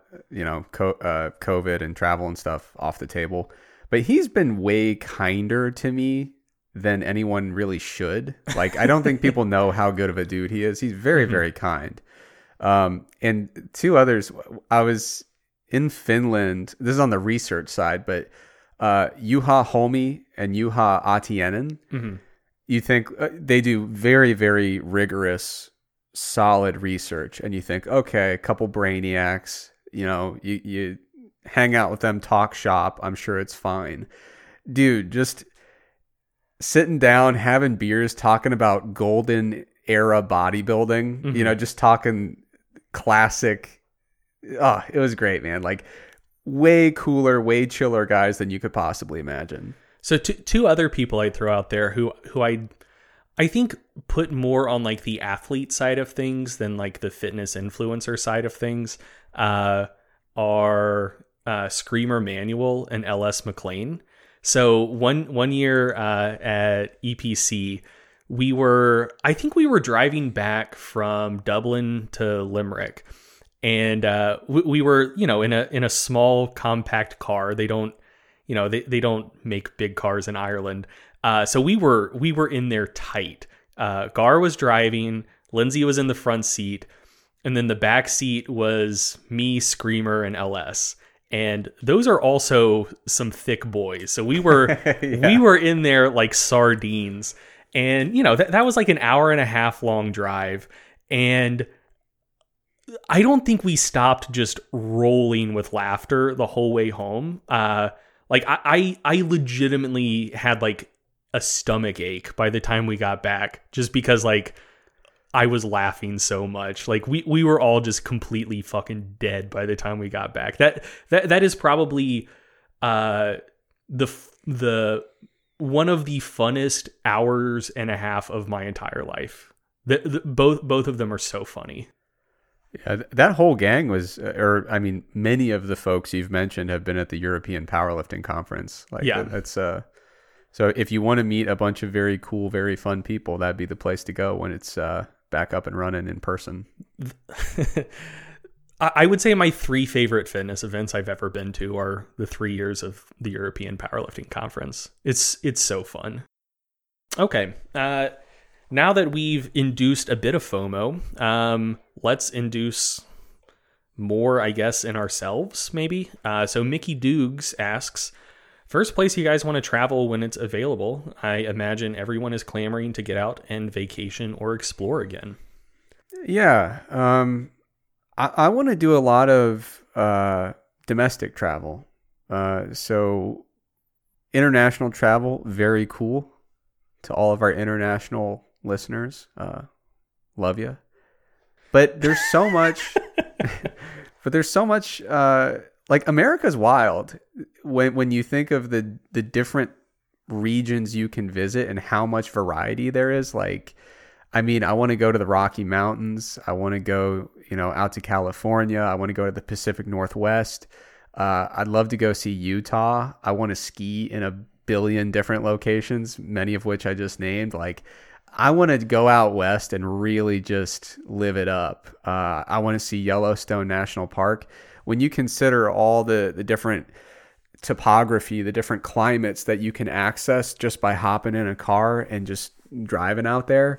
COVID and travel and stuff off the table, but he's been way kinder to me than anyone really should. Like, I don't think people know how good of a dude he is. He's very, very kind. And two others, I was in Finland. This is on the research side, but Juha Holmi and Juha Atienen, you think they do very, very rigorous, solid research, and you think, okay, a couple brainiacs, you hang out with them, talk shop, I'm sure it's fine. Dude, just sitting down, having beers, talking about golden era bodybuilding, just talking classic. Oh, it was great, man. Like, way cooler, way chiller guys than you could possibly imagine. So two other people I'd throw out there who I think put more on like the athlete side of things than like the fitness influencer side of things are Screamer Manuel and LS McLean. So one year at EPC, I think we were driving back from Dublin to Limerick, and we were in a small compact car. They don't they don't make big cars in Ireland. So we were in there tight. Gar was driving, Lindsay was in the front seat, and then the back seat was me, Screamer, and LS. And those are also some thick boys. So we were we were in there like sardines. And that was like an hour and a half long drive. And I don't think we stopped just rolling with laughter the whole way home. Like I legitimately had like a stomach ache by the time we got back, just because like I was laughing so much. Like we were all just completely fucking dead by the time we got back. That is probably the one of the funnest hours and a half of my entire life. Both of them are so funny. Yeah, that whole gang was, many of the folks you've mentioned have been at the European Powerlifting Conference. Like, yeah, that's so if you want to meet a bunch of very cool, very fun people, that'd be the place to go when it's back up and running in person. I would say my three favorite fitness events I've ever been to are the 3 years of the European Powerlifting Conference. It's so fun. Okay, now that we've induced a bit of FOMO, let's induce more, I guess, in ourselves, maybe. So Mickey Dukes asks, first place you guys want to travel when it's available? I imagine everyone is clamoring to get out and vacation or explore again. Yeah. I want to do a lot of domestic travel. So international travel, very cool. To all of our international listeners, love you. But there's so much, like, America's wild when you think of the different regions you can visit and how much variety there is. Like, I mean, I want to go to the Rocky Mountains. I want to go, out to California. I want to go to the Pacific Northwest. I'd love to go see Utah. I want to ski in a billion different locations, many of which I just named. Like, I want to go out west and really just live it up. I want to see Yellowstone National Park. When you consider all the different topography, the different climates that you can access just by hopping in a car and just driving out there,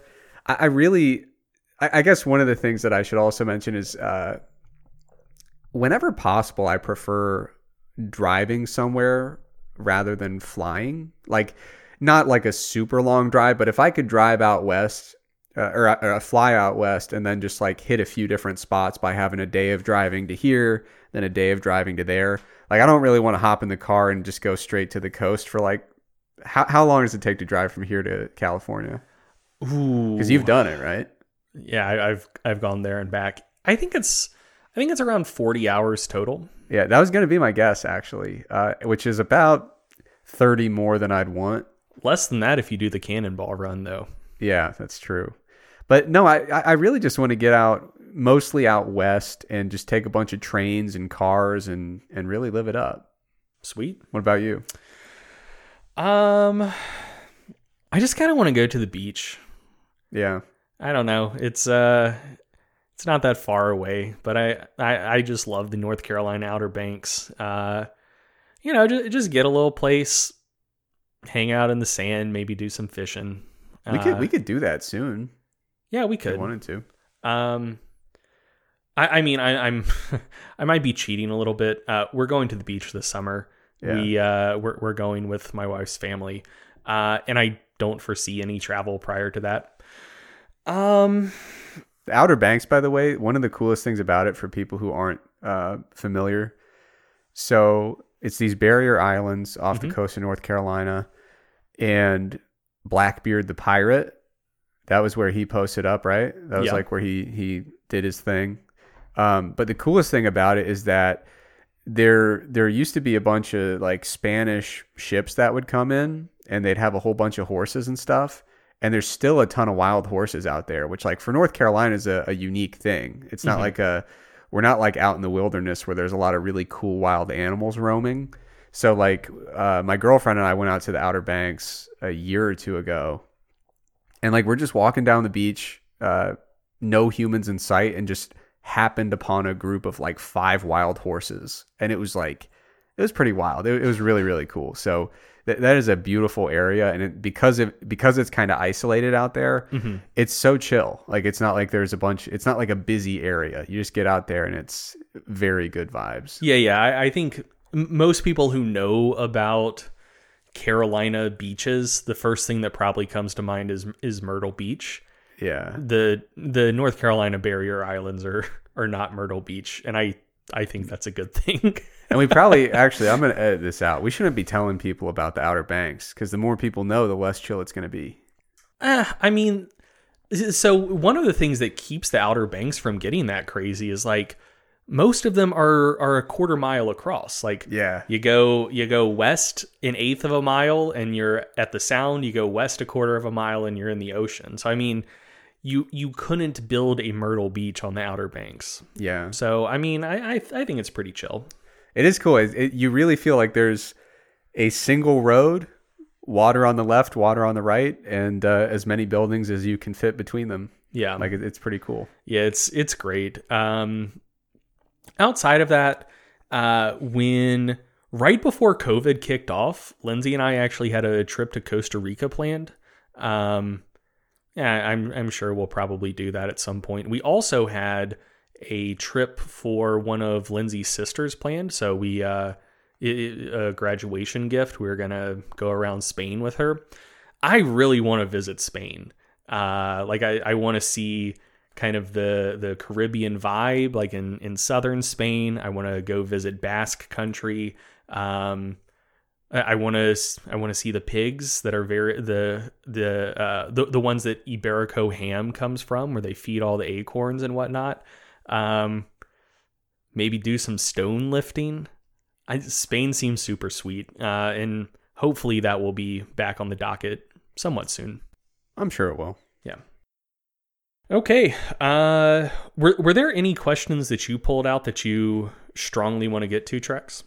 I guess one of the things that I should also mention is whenever possible, I prefer driving somewhere rather than flying. Like, not like a super long drive, but if I could drive out west or fly out west and then just like hit a few different spots by having a day of driving to here, then a day of driving to there. Like, I don't really want to hop in the car and just go straight to the coast for like, how long does it take to drive from here to California? Because you've done it, right? Yeah, I've gone there and back. I think it's around 40 hours total. Yeah, that was going to be my guess, actually, which is about 30 more than I'd want. Less than that if you do the Cannonball Run, though. Yeah, that's true. But no, I really just want to get out, mostly out west, and just take a bunch of trains and cars and really live it up. Sweet. What about you? I just kind of want to go to the beach. Yeah. I don't know. It's not that far away, but I just love the North Carolina Outer Banks. Just get a little place, hang out in the sand, maybe do some fishing. We could do that soon. Yeah, we If could. we wanted to. I mean, I'm I might be cheating a little bit. We're going to the beach this summer. Yeah. We're going with my wife's family, and I don't foresee any travel prior to that. The Outer Banks, by the way, one of the coolest things about it for people who aren't familiar. So it's these barrier islands off the coast of North Carolina, and Blackbeard the pirate. That was where he posted up, right? That was like where he did his thing. But the coolest thing about it is that there used to be a bunch of like Spanish ships that would come in, and they'd have a whole bunch of horses and stuff. And there's still a ton of wild horses out there, which like for North Carolina is a unique thing. It's not like we're not like out in the wilderness where there's a lot of really cool wild animals roaming. So like my girlfriend and I went out to the Outer Banks a year or two ago, and like we're just walking down the beach, no humans in sight, and just happened upon a group of like 5 wild horses. And it was pretty wild. It was really, really cool. So that is a beautiful area, and because it's kind of isolated out there, it's so chill. Like it's not like it's not like a busy area. You just get out there and it's very good vibes. Yeah. I think most people who know about Carolina beaches, the first thing that probably comes to mind is Myrtle Beach. Yeah. The North Carolina barrier islands are not Myrtle Beach, and I think that's a good thing. And we probably actually, I'm going to edit this out. We shouldn't be telling people about the Outer Banks, because the more people know, the less chill it's going to be. I mean, so one of the things that keeps the Outer Banks from getting that crazy is like most of them are a quarter mile across. Like you go west an eighth of a mile and you're at the Sound. You go west a quarter of a mile and you're in the ocean. So I mean, you couldn't build a Myrtle Beach on the Outer Banks. Yeah. So I mean, I think it's pretty chill. It is cool. You really feel like there's a single road, water on the left, water on the right, and as many buildings as you can fit between them. Yeah. Like it's pretty cool. Yeah, it's great. Outside of that, when right before COVID kicked off, Lindsay and I actually had a trip to Costa Rica planned. Yeah, I'm sure we'll probably do that at some point. We also had a trip for one of Lindsay's sisters planned. So we, a graduation gift. We were going to go around Spain with her. I really want to visit Spain. I want to see kind of the Caribbean vibe, like in southern Spain. I want to go visit Basque Country. I want to see the pigs that are the ones that Iberico ham comes from, where they feed all the acorns and whatnot. Maybe do some stone lifting. Spain seems super sweet, and hopefully that will be back on the docket somewhat soon. I'm sure it will. Yeah. Okay. Were there any questions that you pulled out that you strongly want to get to, Trex?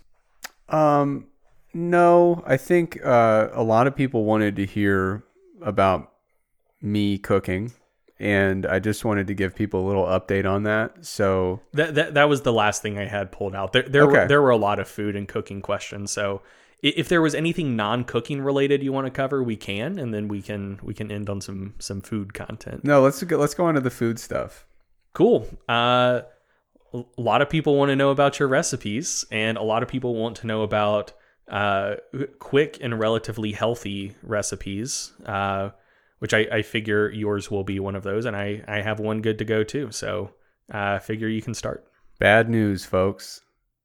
No, I think a lot of people wanted to hear about me cooking, and I just wanted to give people a little update on that. So that was the last thing I had pulled out. There were a lot of food and cooking questions. So if there was anything non-cooking related you want to cover, we can, and then we can end on some food content. No, let's go on to the food stuff. Cool. A lot of people want to know about your recipes, and a lot of people want to know about quick and relatively healthy recipes, which I figure yours will be one of those, and I have one good to go too. So I figure you can start. Bad news, folks.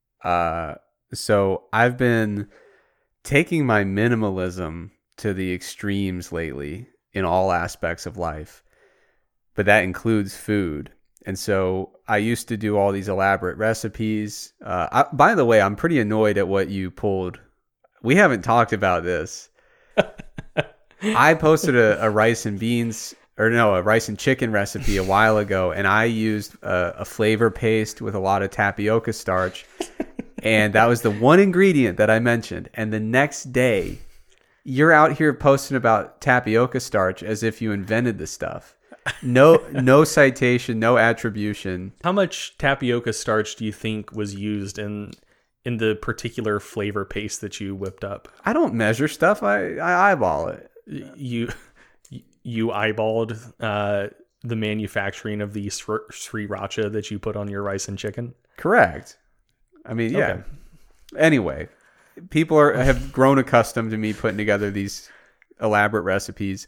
So I've been taking my minimalism to the extremes lately in all aspects of life, but that includes food. And so I used to do all these elaborate recipes. By the way, I'm pretty annoyed at what you pulled. We haven't talked about this. I posted a rice and chicken recipe a while ago, and I used a flavor paste with a lot of tapioca starch. And that was the one ingredient that I mentioned. And the next day, You're out here posting about tapioca starch as if you invented the stuff. No citation, no attribution. How much tapioca starch do you think was used in the particular flavor paste that you whipped up? I don't measure stuff. I eyeball it. You eyeballed the manufacturing of the sriracha that you put on your rice and chicken? Correct. I mean, yeah. Okay. Anyway, people have grown accustomed to me putting together these elaborate recipes.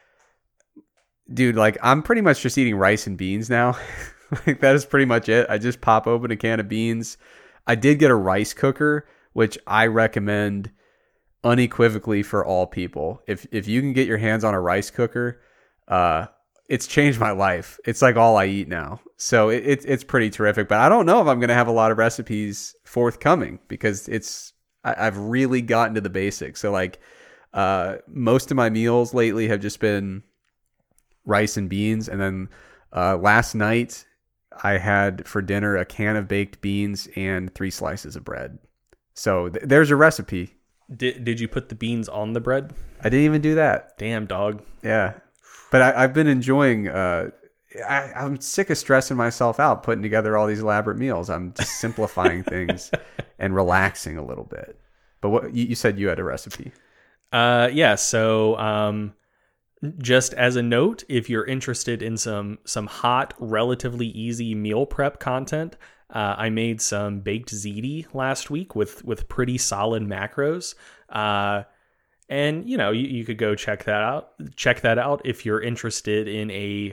Dude, like, I'm pretty much just eating rice and beans now. Like, that is pretty much it. I just pop open a can of beans. I did get a rice cooker, which I recommend unequivocally for all people. If you can get your hands on a rice cooker, it's changed my life. It's like all I eat now. So it's pretty terrific. But I don't know if I'm going to have a lot of recipes forthcoming because I've really gotten to the basics. So like most of my meals lately have just been rice and beans. And then last night I had for dinner a can of baked beans and 3 slices of bread. So there's a recipe. Did you put the beans on the bread? I didn't even do that. Damn, dog. Yeah. But I've been enjoying, I'm sick of stressing myself out putting together all these elaborate meals. I'm just simplifying things and relaxing a little bit. But what you said you had a recipe. Yeah. So just as a note, if you're interested in some hot, relatively easy meal prep content, I made some baked ziti last week with pretty solid macros. And you could go check that out. Check that out if you're interested in a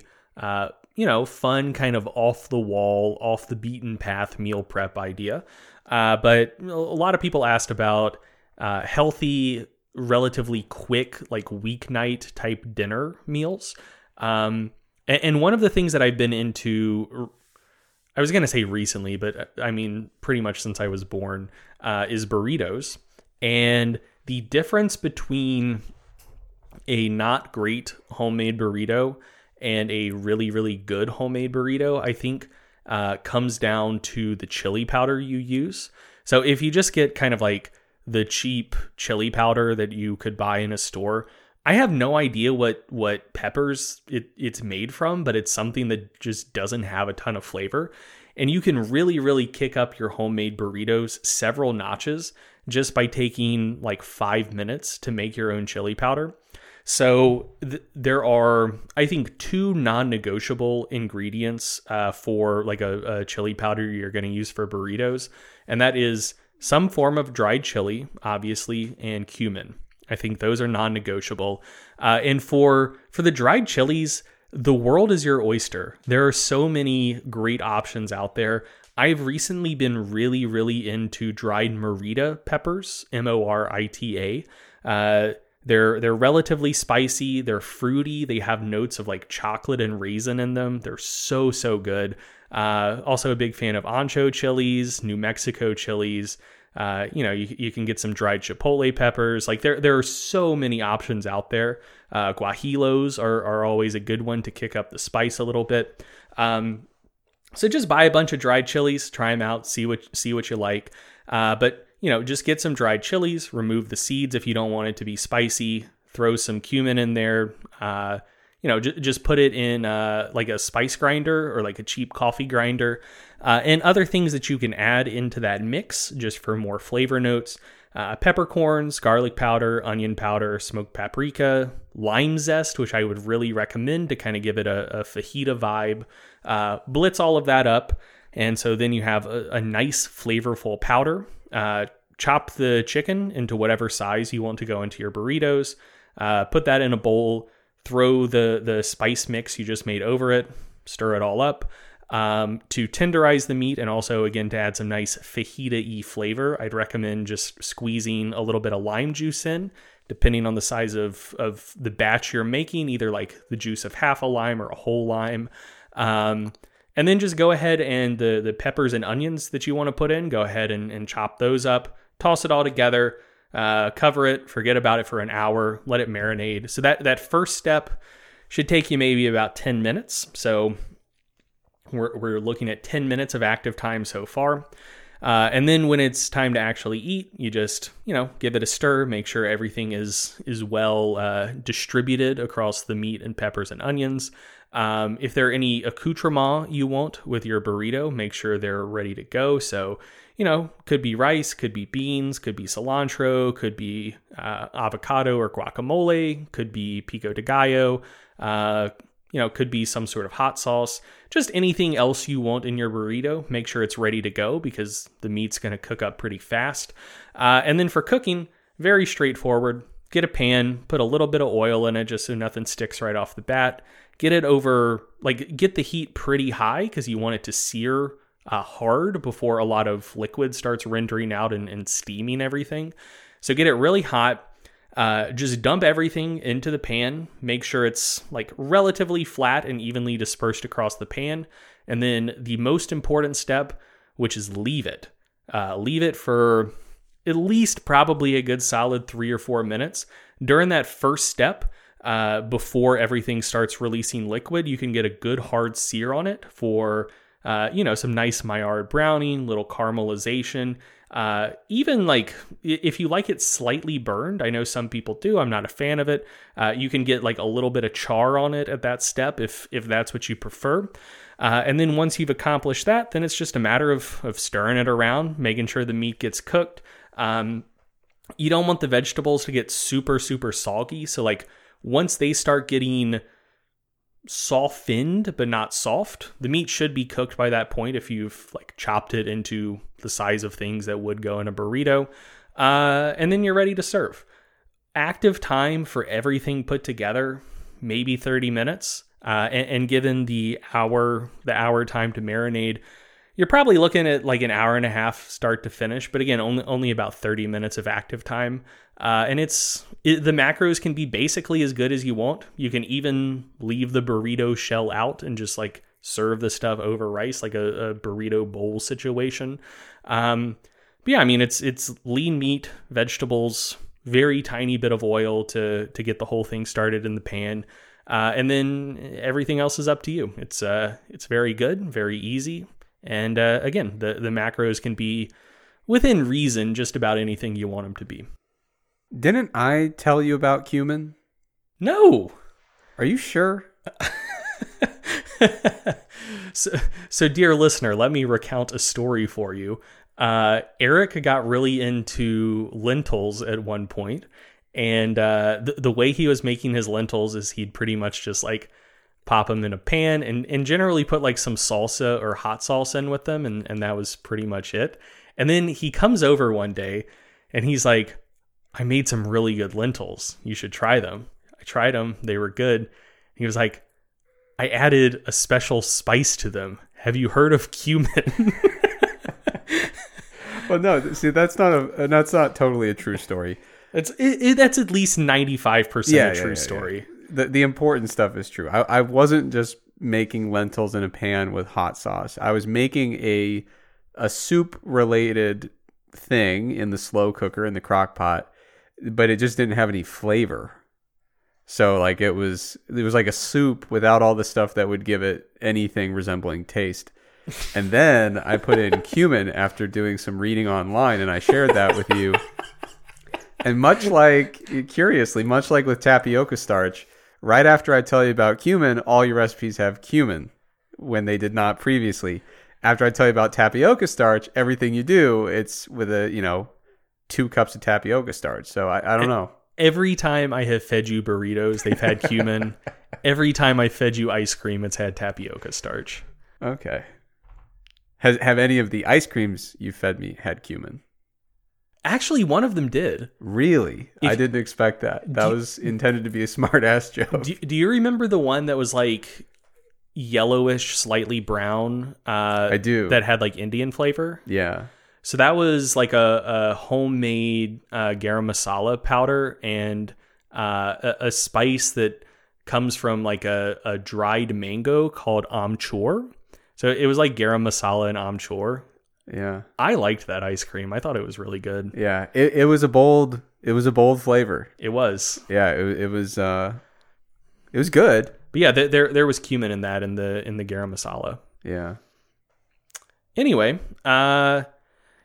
fun kind of off the wall, off the beaten path meal prep idea. But a lot of people asked about healthy, relatively quick, like weeknight type dinner meals. And one of the things that I've been into, I was going to say recently, but I mean pretty much since I was born, is burritos. And the difference between a not great homemade burrito and a really, really good homemade burrito, I think, comes down to the chili powder you use. So if you just get kind of like the cheap chili powder that you could buy in a store, I have no idea what peppers it's made from, but it's something that just doesn't have a ton of flavor. And you can really, really kick up your homemade burritos several notches just by taking like 5 minutes to make your own chili powder. So there are, I think, 2 non-negotiable ingredients for like a chili powder you're going to use for burritos. And that is some form of dried chili, obviously, and cumin. I think those are non-negotiable. And for the dried chilies, the world is your oyster. There are so many great options out there. I've recently been really, really into dried Morita peppers, Morita. They're relatively spicy. They're fruity. They have notes of like chocolate and raisin in them. They're so, so good. Also a big fan of ancho chilies, New Mexico chilies. You can get some dried chipotle peppers. Like there are so many options out there. Guajilos are always a good one to kick up the spice a little bit. So just buy a bunch of dried chilies, try them out, see what you like. But just get some dried chilies, remove the seeds if you don't want it to be spicy, throw some cumin in there. Just put it in like a spice grinder or like a cheap coffee grinder, and other things that you can add into that mix just for more flavor notes. Peppercorns, garlic powder, onion powder, smoked paprika, lime zest, which I would really recommend to kind of give it a fajita vibe. Blitz all of that up. And so then you have a nice flavorful powder. Chop the chicken into whatever size you want to go into your burritos. Put that in a bowl. Throw the spice mix you just made over it. Stir it all up. To tenderize the meat and also, again, to add some nice fajita-y flavor, I'd recommend just squeezing a little bit of lime juice in, depending on the size of the batch you're making, either like the juice of half a lime or a whole lime. And then just go ahead and the peppers and onions that you want to put in, go ahead and chop those up, toss it all together, cover it, forget about it for an hour, let it marinate. So that first step should take you maybe about 10 minutes. So we're looking at 10 minutes of active time so far. And then when it's time to actually eat, you just, give it a stir, make sure everything is well distributed across the meat and peppers and onions. If there are any accoutrements you want with your burrito, make sure they're ready to go. So, could be rice, could be beans, could be cilantro, could be avocado or guacamole, could be pico de gallo, could be some sort of hot sauce, just anything else you want in your burrito. Make sure it's ready to go because the meat's going to cook up pretty fast. And then for cooking, very straightforward. Get a pan, put a little bit of oil in it just so nothing sticks right off the bat. Get it over, get the heat pretty high because you want it to sear hard before a lot of liquid starts rendering out and steaming everything. So get it really hot. Just dump everything into the pan. Make sure it's relatively flat and evenly dispersed across the pan. And then the most important step, which is leave it. Leave it for at least probably a good solid 3 or 4 minutes. During that first step, before everything starts releasing liquid, you can get a good hard sear on it for, some nice Maillard browning, little caramelization. Even if you like it slightly burned, I know some people do, I'm not a fan of it. You can get a little bit of char on it at that step if that's what you prefer. And then once you've accomplished that, then it's just a matter of stirring it around, making sure the meat gets cooked. You don't want the vegetables to get super, super soggy. So once they start getting softened but not soft, the meat should be cooked by that point if you've chopped it into the size of things that would go in a burrito. And then you're ready to serve. Active time for everything put together, maybe 30 minutes. And given the hour time to marinate, you're probably looking at an hour and a half start to finish. But again, only about 30 minutes of active time. And the macros can be basically as good as you want. You can even leave the burrito shell out and just serve the stuff over rice, like a burrito bowl situation. But yeah, I mean, it's lean meat, vegetables, very tiny bit of oil to get the whole thing started in the pan. And then everything else is up to you. It's very good, very easy. And again, the macros can be within reason, just about anything you want them to be. Didn't I tell you about cumin? No. Are you sure? So dear listener, let me recount a story for you. Eric got really into lentils at one point, and the way he was making his lentils is he'd pretty much just pop them in a pan and generally put some salsa or hot sauce in with them, and that was pretty much it. And then he comes over one day and he's like, I made some really good lentils. You should try them. I tried them. They were good. He was like, I added a special spice to them. Have you heard of cumin? Well, no, see, that's not totally a true story. That's at least 95% a true story. The important stuff is true. I wasn't just making lentils in a pan with hot sauce. I was making a soup related thing in the slow cooker in the crock pot, but it just didn't have any flavor. So it was like a soup without all the stuff that would give it anything resembling taste. And then I put in cumin after doing some reading online, and I shared that with you. And curiously, much like with tapioca starch, right after I tell you about cumin, all your recipes have cumin when they did not previously. After I tell you about tapioca starch, everything you do, it's with 2 cups of tapioca starch. So I don't know. Every time I have fed you burritos, they've had cumin. Every time I fed you ice cream, it's had tapioca starch. Okay. Have any of the ice creams you fed me had cumin? Actually, one of them did. Really? I didn't expect that. That was intended to be a smart-ass joke. Do you remember the one that was yellowish, slightly brown? I do. That had Indian flavor? Yeah. So that was a homemade garam masala powder and a spice that comes from a dried mango called amchur. So it was garam masala and amchur. Yeah. I liked that ice cream. I thought it was really good. Yeah. It was a bold flavor. It was. Yeah, it was good. But yeah, there was cumin in that in the garam masala. Yeah. Anyway,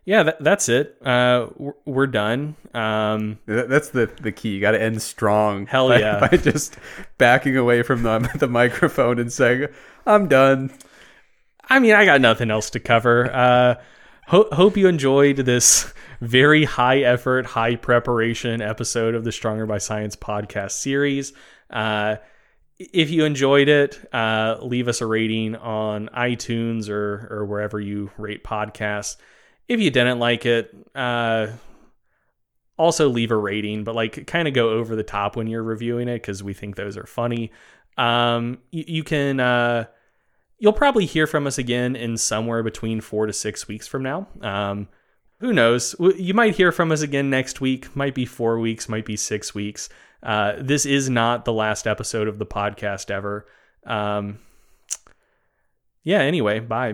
Yeah, that's it. We're done. That's the key. You got to end strong. Hell yeah. By just backing away from the microphone and saying, I'm done. I mean, I got nothing else to cover. Hope you enjoyed this very high effort, high preparation episode of the Stronger by Science podcast series. If you enjoyed it, leave us a rating on iTunes or wherever you rate podcasts. If you didn't like it, also leave a rating, but like kind of go over the top when you're reviewing it because we think those are funny. You can, you'll probably hear from us again in somewhere between 4 to 6 weeks from now. Who knows? You might hear from us again next week. Might be 4 weeks, might be 6 weeks. This is not the last episode of the podcast ever. Anyway, bye.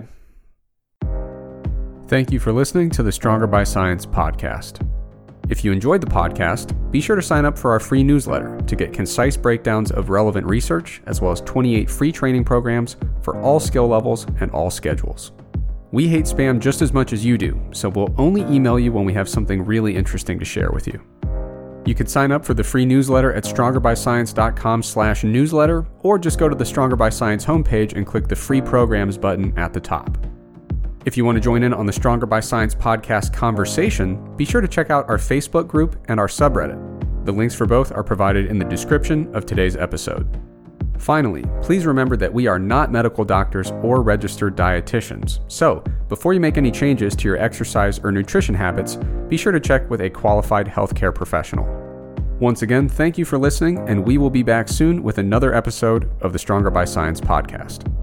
Thank you for listening to the Stronger by Science podcast. If you enjoyed the podcast, be sure to sign up for our free newsletter to get concise breakdowns of relevant research, as well as 28 free training programs for all skill levels and all schedules. We hate spam just as much as you do, so we'll only email you when we have something really interesting to share with you. You can sign up for the free newsletter at strongerbyscience.com/newsletter, or just go to the Stronger by Science homepage and click the free programs button at the top. If you want to join in on the Stronger by Science podcast conversation, be sure to check out our Facebook group and our subreddit. The links for both are provided in the description of today's episode. Finally, please remember that we are not medical doctors or registered dietitians. So, before you make any changes to your exercise or nutrition habits, be sure to check with a qualified healthcare professional. Once again, thank you for listening, and we will be back soon with another episode of the Stronger by Science podcast.